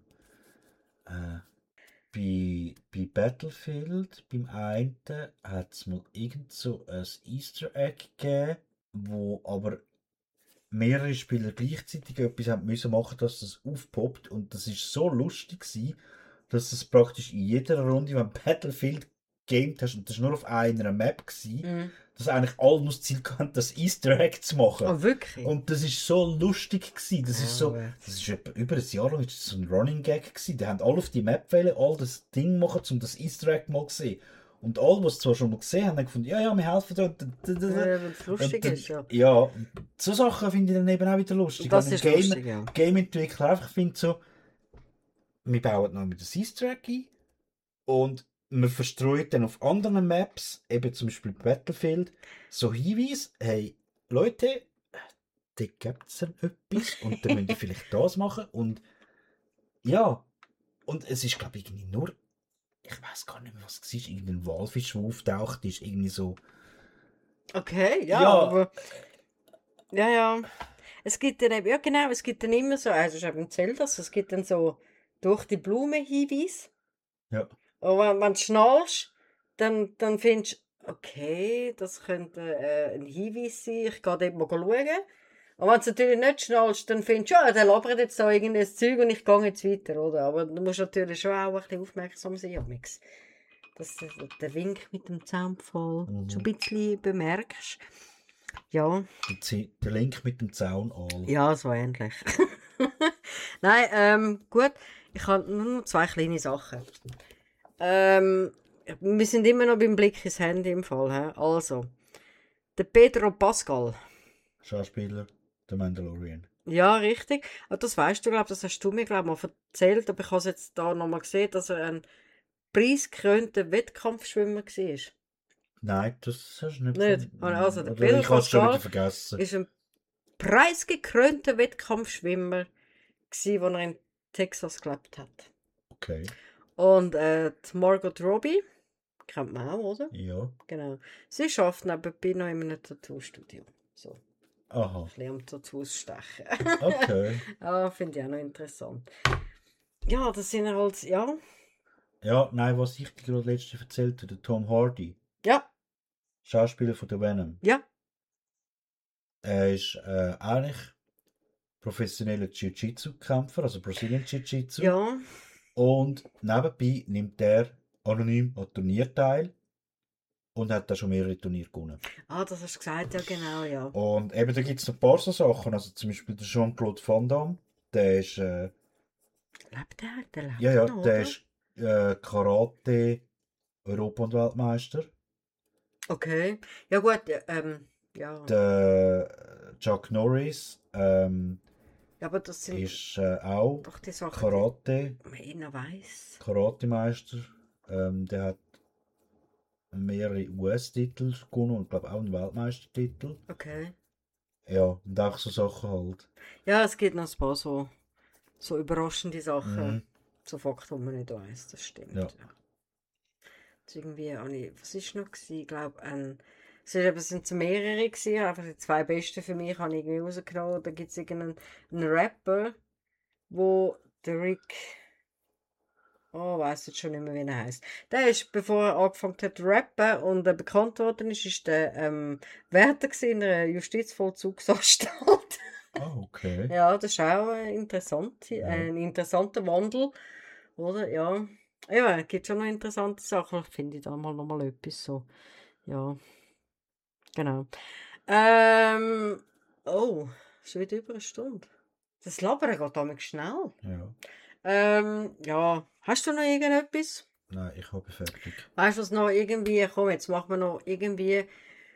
Bei Battlefield, beim einen, hat es mal irgend so ein Easter Egg gegeben, wo aber mehrere Spieler gleichzeitig etwas haben müssen machen, dass das aufpoppt. Und das ist so lustig gewesen, dass es praktisch in jeder Runde, wenn du Battlefield gamed hast, und das war nur auf einer Map gewesen, dass eigentlich alle nur das Ziel hatten, das Easter Egg zu machen. Oh, wirklich? Und das ist so lustig gewesen. Das ist so, Ja, das ist etwa über ein Jahr lang ist das so ein Running Gag gewesen. Die haben alle auf die Map wollen, all das Ding machen, um das Easter Egg mal zu sehen. Und alle, die es zwar schon mal gesehen haben, haben gefunden, ja, wir helfen dir. ja, wenn es lustig Und, ist, ja. Ja, so Sachen finde ich dann eben auch wieder lustig. Das Wenn ist ein lustig, ja. Game-Entwickler einfach findet so, wir bauen noch mit das Easter Egg ein und man verstreut dann auf anderen Maps, eben zum Beispiel Battlefield, so Hinweise, hey, Leute, da gibt es dann etwas und dann müsst ihr vielleicht das machen und ja, und es ist glaube ich irgendwie nur, ich weiß gar nicht mehr was es ist, irgendein Walfisch, der auftaucht ist, irgendwie so. Okay, ja, Ja. aber... Ja, ja. Es gibt dann eben, ja genau, es gibt dann immer so, also ich habe erzählt, dass es gibt dann so durch die Blume Hinweise. Ja. Und wenn du schnallst, dann findest du, okay, das könnte ein Hinweis sein, ich gehe dort mal schauen. Und wenn du natürlich nicht schnallst, dann findest du, ja, der labert jetzt da irgendein Zeug und ich gehe jetzt weiter, oder? Aber du musst natürlich schon auch ein bisschen aufmerksam sein, Amix. Dass du den Wink mit dem Zaunpfahl schon ein bisschen bemerkst. Ja. Der Link mit dem Zaun an. Ja, so ähnlich. Nein, gut. Ich habe nur noch 2 kleine Sachen. Wir sind immer noch beim Blick ins Handy im Fall. He? Also, der Pedro Pascal. Schauspieler, der Mandalorian. Ja, richtig. Aber das weißt du, glaube das hast du mir glaub, mal erzählt. Aber ich habe es jetzt da nochmal gesehen, dass er ein preisgekrönter Wettkampfschwimmer war. Nein, das hast du nicht. Nicht? Also, der Oder Pedro ich habe es schon Pascal wieder vergessen. ist ein preisgekrönter Wettkampfschwimmer gsi, wo er in Texas gelebt hat. Okay. Und die Margot Robbie, kennt man auch, oder? Ja. Genau. Sie arbeitet nebenbei noch in einem Tattoo-Studio. So, Aha. ein bisschen am Tattoos stechen. Okay. Ja, finde ich auch noch interessant. Ja, das sind halt, ja. Ja, nein, was ich dir gerade letztens erzählt habe, der Tom Hardy, Ja, Schauspieler von der Venom. ja. Er ist eigentlich professioneller Jiu-Jitsu-Kämpfer, also Brazilian Jiu-Jitsu. Ja. Und nebenbei nimmt er anonym an Turnier teil und hat da schon mehrere Turniere gewonnen. Ah, das hast du gesagt, ja genau, ja. Und eben, da gibt es noch ein paar so Sachen, also zum Beispiel der Jean-Claude Van Damme, der ist, Lebt der? Der lebt ja, noch, der oder? ist Karate Europa- und Weltmeister. Okay. Ja gut, ja. Der Chuck Norris Ja, aber das sind ist auch doch die Sachen, Karate, die man weiss. Karatemeister. Der hat mehrere US-Titel gewonnen und glaube auch einen Weltmeistertitel. Okay. Ja, und auch so Sachen halt. Ja, es gibt noch ein paar so überraschende Sachen. Mhm. So Fakten, die man nicht weiss, das stimmt. Ja. Ja. Das irgendwie, was war noch? Ich glaube, es sind so mehrere gewesen, einfach die zwei besten für mich habe ich irgendwie rausgenommen. Da gibt es irgendeinen Rapper, wo der Rick, weiss jetzt schon nicht mehr, wie er heisst. Der ist, bevor er angefangen hat zu rappen und bekannt worden ist der Wärter in einer Justizvollzugsanstalt. Ah, okay. Ja, das ist auch ein interessanter Wandel, oder? Ja. Ja, es gibt schon noch interessante Sachen. Ich finde da mal nochmal etwas so. Ja, genau. Oh, schon wieder über eine Stunde. Das Labern geht damit schnell. Ja. Ja, hast du noch irgendetwas? Nein, ich habe fertig. Weißt du, was noch irgendwie, komm, jetzt machen wir noch irgendwie,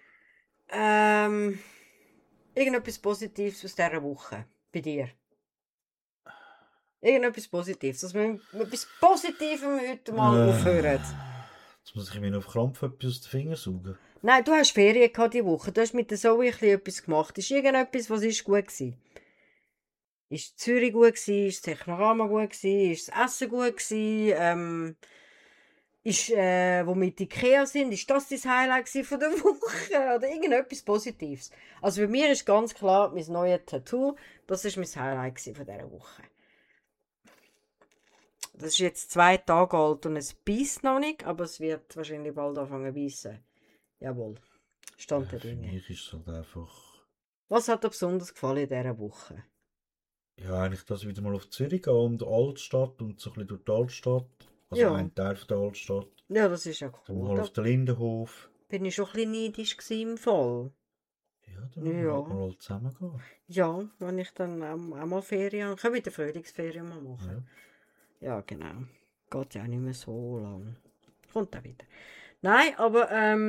irgendetwas Positives aus dieser Woche bei dir. Irgendetwas Positives, dass wir mit etwas Positivem heute mal aufhören. Jetzt muss ich mir auf Krampf etwas aus den Fingern saugen. Nein, du hast Ferien gehabt diese Woche. Du hast mit der Zoe ein bisschen etwas gemacht. Ist irgendetwas, was ist gut gewesen? Ist Zürich gut gewesen? Ist Technorama gut gewesen? Ist das Essen gut gewesen? Ist, wo wir mit Ikea sind, ist das dein Highlight von der Woche? Oder irgendetwas Positives? Also bei mir ist ganz klar, mein neues Tattoo, das ist mein Highlight von dieser Woche. Das ist jetzt 2 Tage alt und es beißt noch nicht, aber es wird wahrscheinlich bald anfangen zu beißen. Jawohl. Stand der Für Dinge. mich ist es halt einfach... Was hat dir besonders gefallen in dieser Woche? Ja, eigentlich, dass ich wieder mal auf Zürich gehe und Altstadt und so ein bisschen durch die Altstadt. Also Ja. ein Teil von der Altstadt. Ja, das ist ja Dann cool. mal Da auf den Lindenhof. bin ich schon ein bisschen neidisch im Fall. Ja, dann müssen wir Ja. halt mal alle zusammen gehen. Ja, wenn ich dann auch mal Ferien habe. Können wir die Frühlingsferien mal machen? Ja, genau. Geht ja auch nicht mehr so lang. Kommt auch wieder. Nein, aber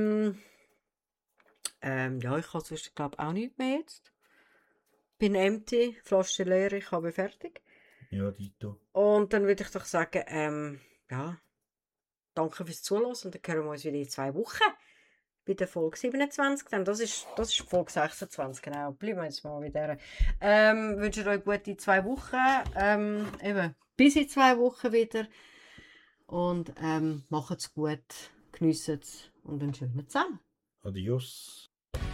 ja, ich habe sonst, glaube auch nicht mehr jetzt. Bin empty, Flasche leer, ich habe fertig. Ja, Dito. Und dann würde ich doch sagen, ja, danke fürs Zuhören und dann hören wir uns wieder in 2 Wochen bei der Folge 27. Dann. Das ist Folge 26, genau. Bleiben wir jetzt mal wieder. Wünsche euch gute 2 Wochen. Eben, bis in 2 Wochen wieder. Und macht's gut, geniessen es und einen schönen zusammen. Adios.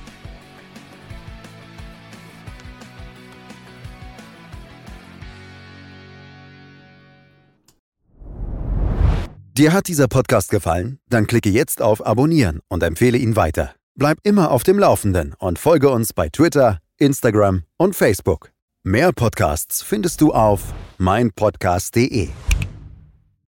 Dir hat dieser Podcast gefallen? Dann klicke jetzt auf Abonnieren und empfehle ihn weiter. Bleib immer auf dem Laufenden und folge uns bei Twitter, Instagram und Facebook. Mehr Podcasts findest du auf meinpodcast.de.